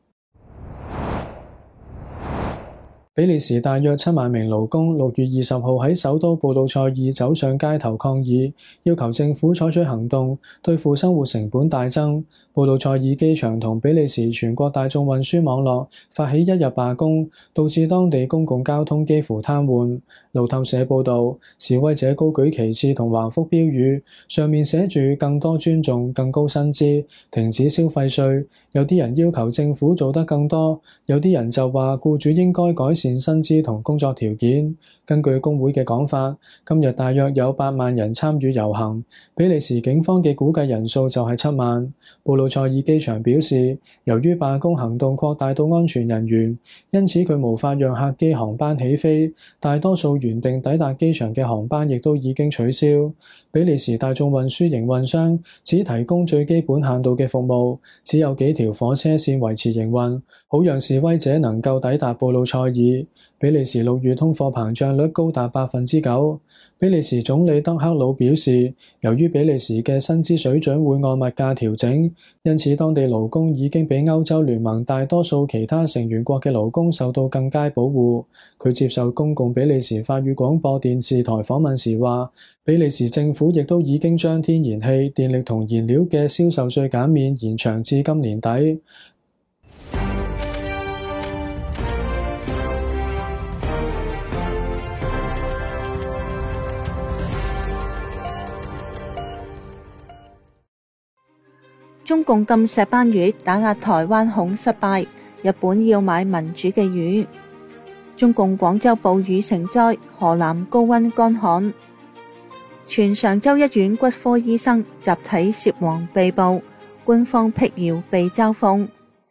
比利時大約七萬名勞工六月二十號喺首都布魯塞爾走上街頭抗議，要求政府採取行動對付生活成本大增。 布魯塞爾機場同比利時全國大眾運輸網絡發起一日罷工，導致當地公共交通幾乎癱瘓。路透社報導，示威者高舉旗幟同橫幅標語，上面寫住更多尊重、更高薪資、停止消費稅。有啲人要求政府做得更多，有啲人就話僱主應該改善薪資同工作條件。根據工會嘅講法，今日大約有八萬人參與遊行，比利時警方嘅估計人數就係七萬。布魯塞爾機場表示，由於罷工行動擴大到安全人員，因此佢無法讓客機航班起飛，大多數原定抵達機場嘅航班亦都已經取消。比利時大眾運輸營運商只提供最基本限度嘅服務，只有幾條火車線維持營運，好讓示威者能夠抵達布魯塞爾。比利時六月通貨膨脹率高達百分之九。比利時總理德克魯表示，由於比利時嘅薪資水準會按物價調整，因此當地勞工已經比歐洲聯盟大多數其他成員國嘅勞工受到更佳保護。佢接受公共比利時法語廣播電視台訪問時話，比利時政府亦都已經將天然氣、電力同燃料嘅銷售稅減免延長至今年底。 中共禁石斑魚打壓台灣恐失敗，日本要買民主嘅魚。中共廣州暴雨成災，河南高溫乾旱。全常州醫院骨科醫生集體涉黃被捕，官方辟謠被嘲諷。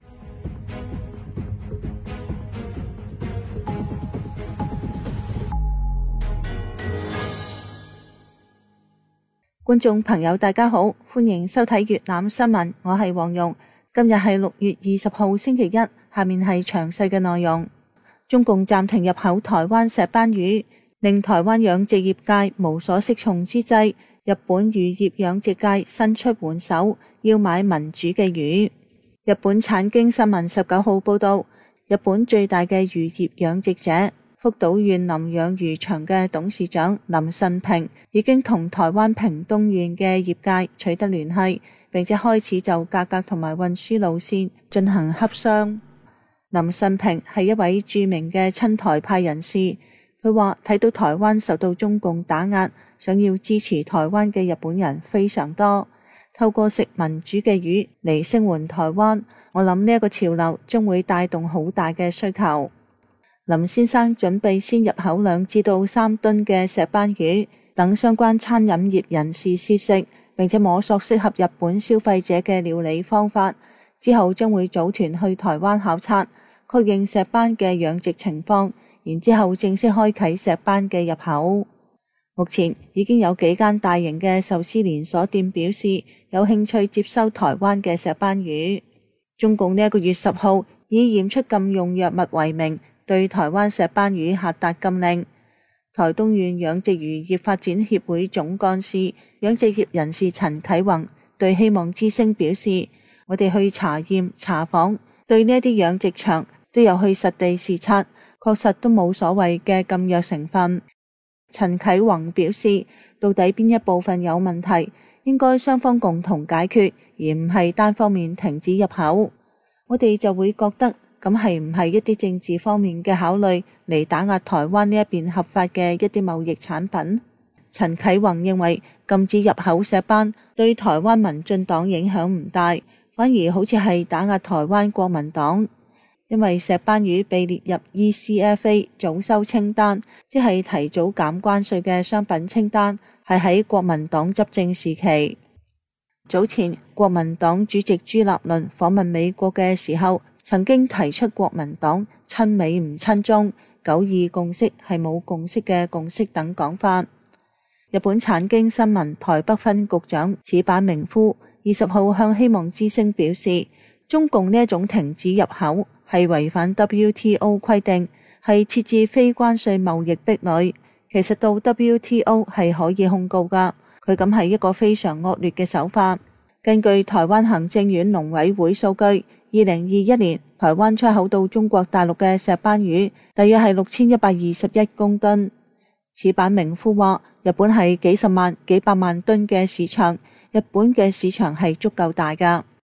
觀眾朋友大家好，歡迎收睇粵覽新聞，我係黃蓉。今日係六月二十號星期一，下面係詳細嘅內容。中共暫停入口台灣石斑魚，令台灣養殖業界無所適從之際，日本漁業養殖界伸出援手，要買民主嘅魚。日本產經新聞十九號報道，日本最大嘅漁業養殖者福島縣林養魚場嘅董事長林信平已經同台灣屏東縣嘅業界取得聯繫，並且開始就價格同埋運輸路線進行洽商。林信平係一位著名嘅親台派人士，佢話睇到台灣受到中共打壓，想要支持台灣嘅日本人非常多，透過食民主嘅魚嚟聲援台灣，我諗呢一個潮流將會帶動好大嘅需求。林先生準備先入口兩至到三噸嘅石斑魚，等相關餐飲業人士試食，並且摸索適合日本消費者嘅料理方法。之後將會組團去台灣考察，確認石斑嘅養殖情況，然之後正式開啟石斑嘅入口。目前已經有幾間大型嘅壽司連鎖店表示有興趣接收台灣嘅石斑魚。中共呢一個月十號以驗出禁用藥物為名，對台灣石斑魚下達禁令。台東縣養殖漁業發展協會總幹事、養殖業人士陳啟宏對希望之聲表示，我哋去查驗查訪，對呢一啲養殖場都有去實地視察，確實都冇所謂嘅禁藥成分。陳啟宏表示，到底邊一部分有問題，應該雙方共同解決，而唔係單方面停止入口。我哋就會覺得，咁係唔係一啲政治方面嘅考慮嚟打壓台灣呢一邊合法嘅一啲貿易產品？陳啟宏認為禁止入口石斑對台灣民進黨影響唔大，反而好似係打壓台灣國民黨，因為石斑魚被列入 E C F A 早收清單，即係提早減關稅嘅商品清單，係喺國民黨執政時期。早前國民黨主席朱立倫訪問美國嘅時候，曾經提出國民黨親美唔親中、九二共識係冇共識嘅共識等講法。日本產經新聞台北分局長矢板明夫二十號向希望之聲表示，中共呢一種停止入口係違反 W T O 規定，係設置非關稅貿易壁壘。其實到 W T O 係可以控告噶，佢咁係一個非常惡劣嘅手法。根據台灣行政院農委會數據，二零二一年台灣出口到中國大陸嘅石斑魚大約係六千一百二十一公噸。矢板明夫話，日本係幾十萬、幾百萬噸嘅市場，日本嘅市場係足夠大噶。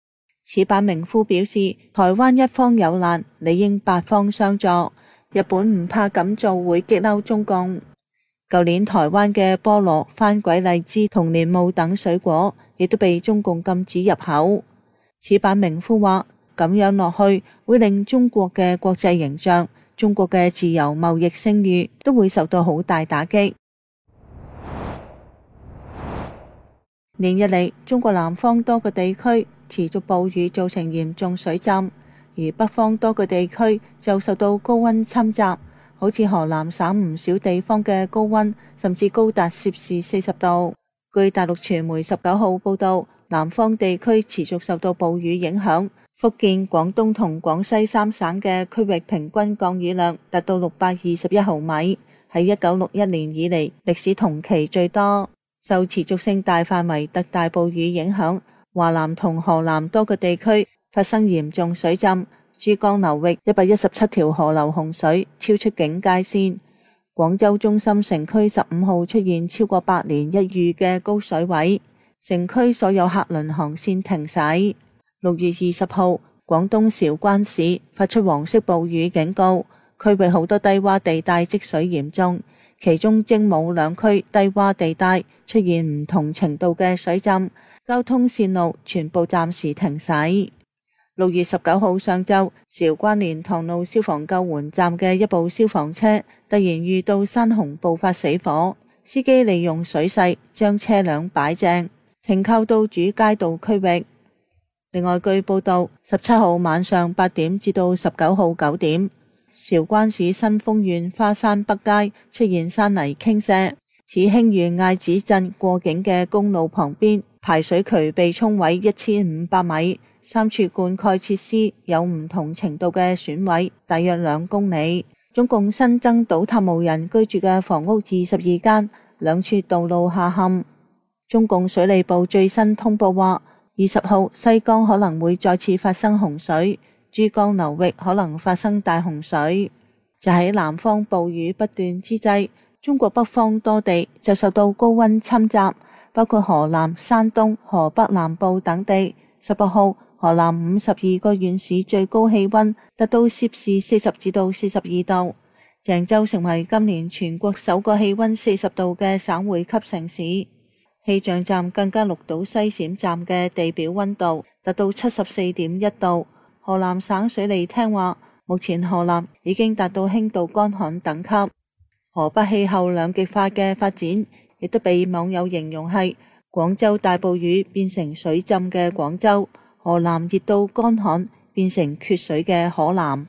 矢板明夫表示，台灣一方有難，理應八方相助。日本唔怕咁做會激嬲中共。舊年台灣嘅菠蘿、番鬼、荔枝同蓮霧等水果亦都被中共禁止入口。矢板明夫話，咁樣落去會令中國嘅國際形象、中國嘅自由貿易聲譽都會受到好大打擊。連日嚟，中國南方多個地區持續暴雨，造成嚴重水浸，而北方多個地區就受到高溫侵襲。好似河南省唔少地方嘅高溫甚至高達攝氏四十度。據大陸傳媒十九號報道，南方地區持續受到暴雨影響，福建、廣東同廣西三省嘅區域平均降雨量達到六百二十一毫米，喺一九六一年以嚟歷史同期最多。受持續性大範圍特大暴雨影響，華南同河南多個地區發生嚴重水浸。珠江流域一百一十七條河流洪水超出警戒線，廣州中心城區十五號出現超過百年一遇嘅高水位，城區所有客輪航線停駛。六月二十號，廣東韶關市發出黃色暴雨警告，區域好多低洼地帶積水嚴重，其中精武兩區低洼地帶出現唔同程度嘅水浸，交通線路全部暫時停駛。六月十九號上晝，韶關蓮塘路消防救援站嘅一部消防車突然遇到山洪爆發死火，司機利用水勢將車輛擺正，停靠到主街道區域。另外據報道，十七號晚上八點至到十九號九點，韶關市新豐縣花山北街出現山泥傾瀉，此興縣艾子鎮過境嘅公路旁邊排水渠被沖毀一千五百米。三處灌溉設施有唔同程度嘅損毀，大約兩公里。總共新增倒塌無人居住嘅房屋二十二間，兩處道路下陷。中共水利部最新通報話，二十號西江可能會再次發生洪水，珠江流域可能發生大洪水。就喺南方暴雨不斷之際，中國北方多地就受到高溫侵襲，包括河南、山東、河北南部等地。十八號，河南五十二個縣市最高氣溫達到攝氏四十至到四十二度，鄭州成為今年全國首個氣溫四十度嘅省會級城市。氣象站更加錄到西閃站嘅地表溫度達到七十四點一度。河南省水利廳話，目前河南已經達到輕度乾旱等級。河北氣候兩極化嘅發展，亦都被網友形容係廣州大暴雨變成水浸嘅廣州，河南熱到乾旱變成缺水嘅河南。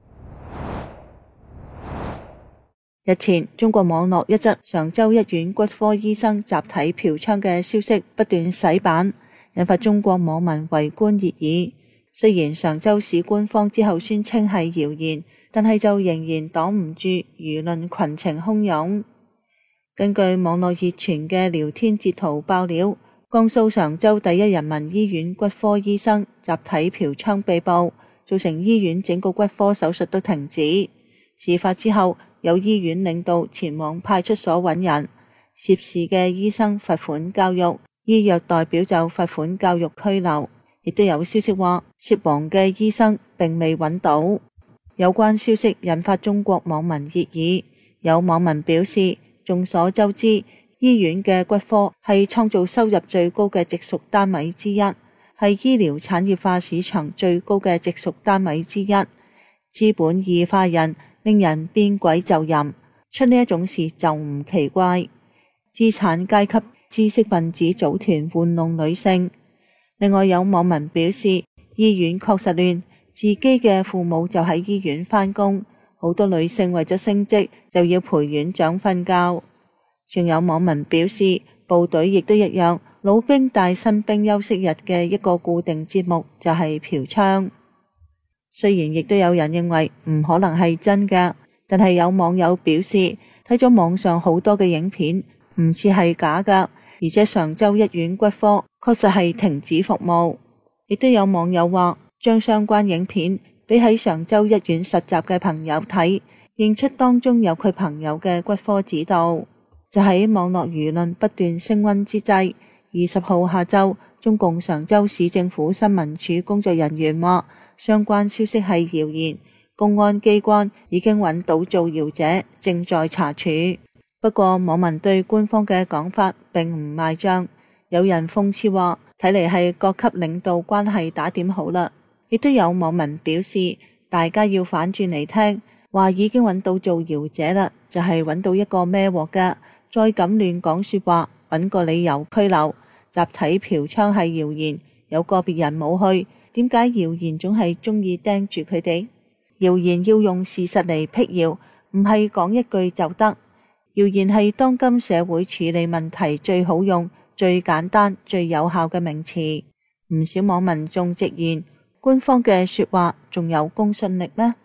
日前，中國網絡一則常州一院骨科醫生集體嫖娼嘅消息不斷洗版，引發中國網民圍觀熱議。雖然常州市官方之後宣稱係謠言，但係就仍然擋唔住輿論群情洶湧。根據網絡熱傳嘅聊天截圖爆料，江蘇常州第一人民醫院骨科醫生集體嫖娼被捕，造成醫院整個骨科手術都停止。事發之後，有醫院領導前往派出所揾人，涉事嘅醫生罰款教育，醫藥代表就罰款教育拘留。亦都有消息話，涉黃嘅醫生並未揾到。有關消息引發中國網民熱議，有網民表示，眾所周知，醫院嘅骨科係創造收入最高嘅直屬單位之一，係醫療產業化市場最高嘅直屬單位之一。資本異化人，令人變鬼就淫，出呢一種事就唔奇怪。資產階級知識分子組團玩弄女性。另外有網民表示，醫院確實亂，自己嘅父母就喺醫院返工，好多女性為咗升職就要陪院長瞓覺。仲有網民表示，部隊亦都一樣，老兵帶新兵休息日嘅一個固定節目就係嫖娼。雖然亦都有人認為唔可能係真㗎，但係有網友表示睇咗網上好多嘅影片，唔似係假㗎，而且常州一院骨科確實係停止服務。亦都有網友話，將相關影片俾喺常州一院實習嘅朋友睇，認出當中有佢朋友嘅骨科指導。就喺網絡輿論不斷升溫之際，二十號下晝， 中共常州市政府新聞處工作人員話，相關消息係謠言，公安機關已經揾到造謠者，正在查處。不過網民對官方嘅講法並唔賣賬，有人諷刺話，睇嚟係各級領導關係打點好啦。亦都有網民表示，大家要反轉嚟聽，話已經揾到造謠者啦，就係、是、揾到一個孭鑊㗎，再咁亂講說話，揾個理由拘留。集體嫖娼係謠言，有個別人冇去，點解謠言總係中意盯住佢哋？謠言要用事實嚟闢謠，唔係講一句就得。謠言係當今社會處理問題最好用、最簡單、最有效嘅名詞。唔少網民仲直言，官方嘅說話仲有公信力咩？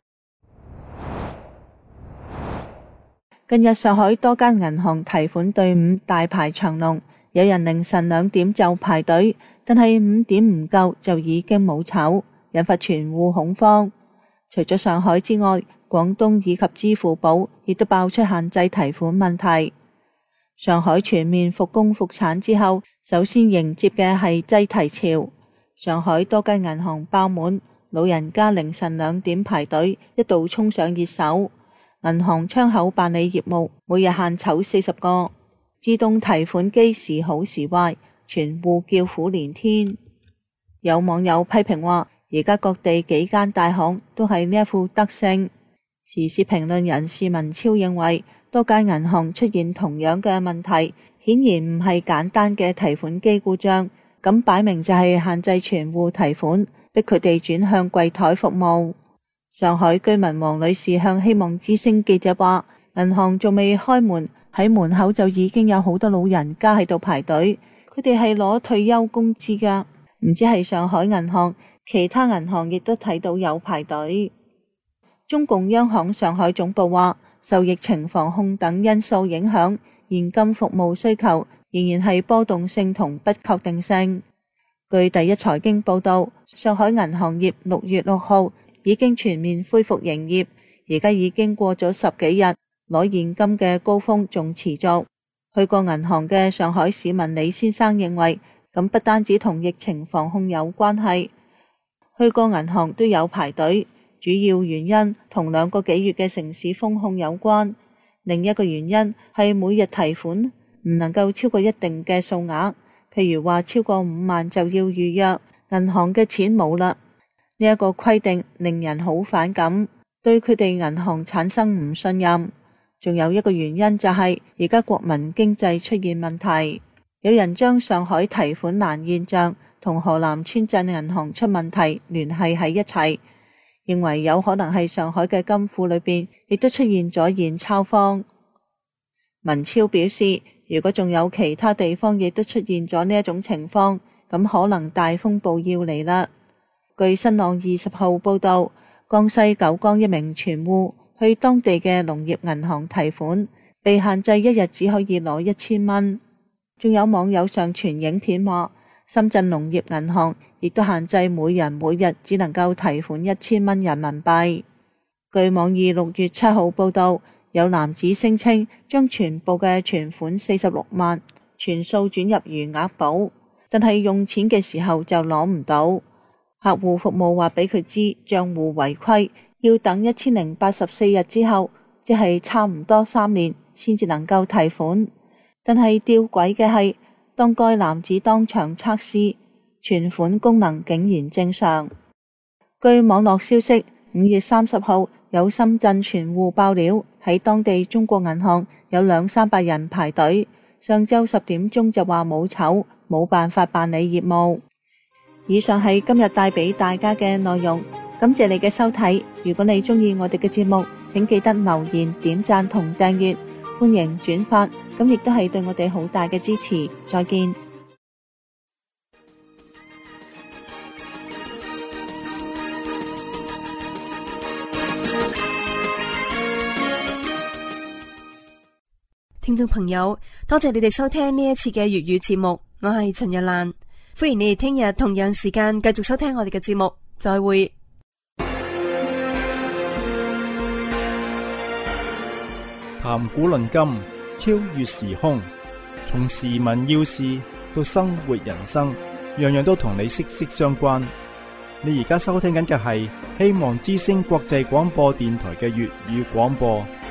近日上海多間銀行提款隊伍大排長龍，有人凌晨兩點就排隊，但係五點唔夠就已經冇籌，引發全戶恐慌。除咗上海之外，廣東以及支付寶亦都爆出限制提款問題。上海全面復工復產之後，首先迎接嘅係擠提潮。上海多間銀行爆滿，老人家凌晨兩點排隊，一度衝上熱搜。銀行窗口辦理業務，每日限籌四十個。自動提款機時好時壞，全戶叫苦連天。有網友批評話，而家各地幾間大行都係呢一副德性。時事評論人士文超認為，多間銀行出現同樣嘅問題，顯然唔係簡單嘅提款機故障，咁擺明就係限制全戶提款，逼佢哋轉向櫃台服務。上海居民黃女士向希望之聲記者話，銀行仲未開門，喺門口就已經有好多老人家喺度排隊，佢哋係攞退休工資㗎，唔止係上海銀行，其他銀行亦都睇到有排隊。中共央行上海總部話，受疫情防控等因素影響，現金服務需求仍然係波動性同不確定性。據第一財經報道，上海銀行業六月六號已經全面恢復營業，而家已經過咗十幾日，攞現金嘅高峰仲持續。去過銀行嘅上海市民李先生認為，咁不單止同疫情防控有關係，去過銀行都有排隊，主要原因同兩個幾月嘅城市封控有關，另一個原因係每日提款唔能夠超過一定嘅數額，譬如話超過五萬就要預約，銀行嘅錢冇啦。呢一個規定令人好反感，對佢哋銀行產生唔信任。仲有一個原因就係而家國民經濟出現問題，有人將上海提款難現象同河南村鎮銀行出問題聯繫喺一齊，認為有可能係上海嘅金庫裏邊亦都出現咗現鈔荒。文超表示，如果仲有其他地方亦都出現咗呢一種情況，咁可能大風暴要嚟啦。據新浪二十號報道，江西九江一名存戶去當地嘅農業銀行提款，被限制一日只可以攞一千蚊。仲有網友上傳影片話，深圳農業銀行亦都限制每人每日只能夠提款一千蚊人民幣。據網易六月七號報道，有男子聲稱將全部嘅存款四十六萬全數轉入餘額寶，但係用錢嘅時候就攞唔到。客戶服務話俾佢知賬戶違規，要等一千零八十四日之後，即係差唔多三年先至能夠提款。但係吊詭嘅係，當該男子當場測試，存款功能竟然正常。據網絡消息，五月三十號有深圳存戶爆料，喺當地中國銀行有兩三百人排隊，上晝十點鐘就話冇籌，冇辦法辦理業務。以上係今日帶俾大家嘅內容，感謝你嘅收睇。如果你鍾意我哋嘅節目，請記得留言、點讚同訂閱，歡迎轉發，咁亦都係對我哋好大嘅支持。再見。 聽眾朋友，多謝你哋收聽呢一次嘅粵語節目，我係陳若蘭。歡迎你哋聽日同樣時間繼續收聽我哋嘅節目，再會。 談古論今，超越時空，從時聞要事到生活人生， 樣樣都同你息息相關。你而家收聽緊嘅係希望之聲國際廣播電台嘅粵語廣播。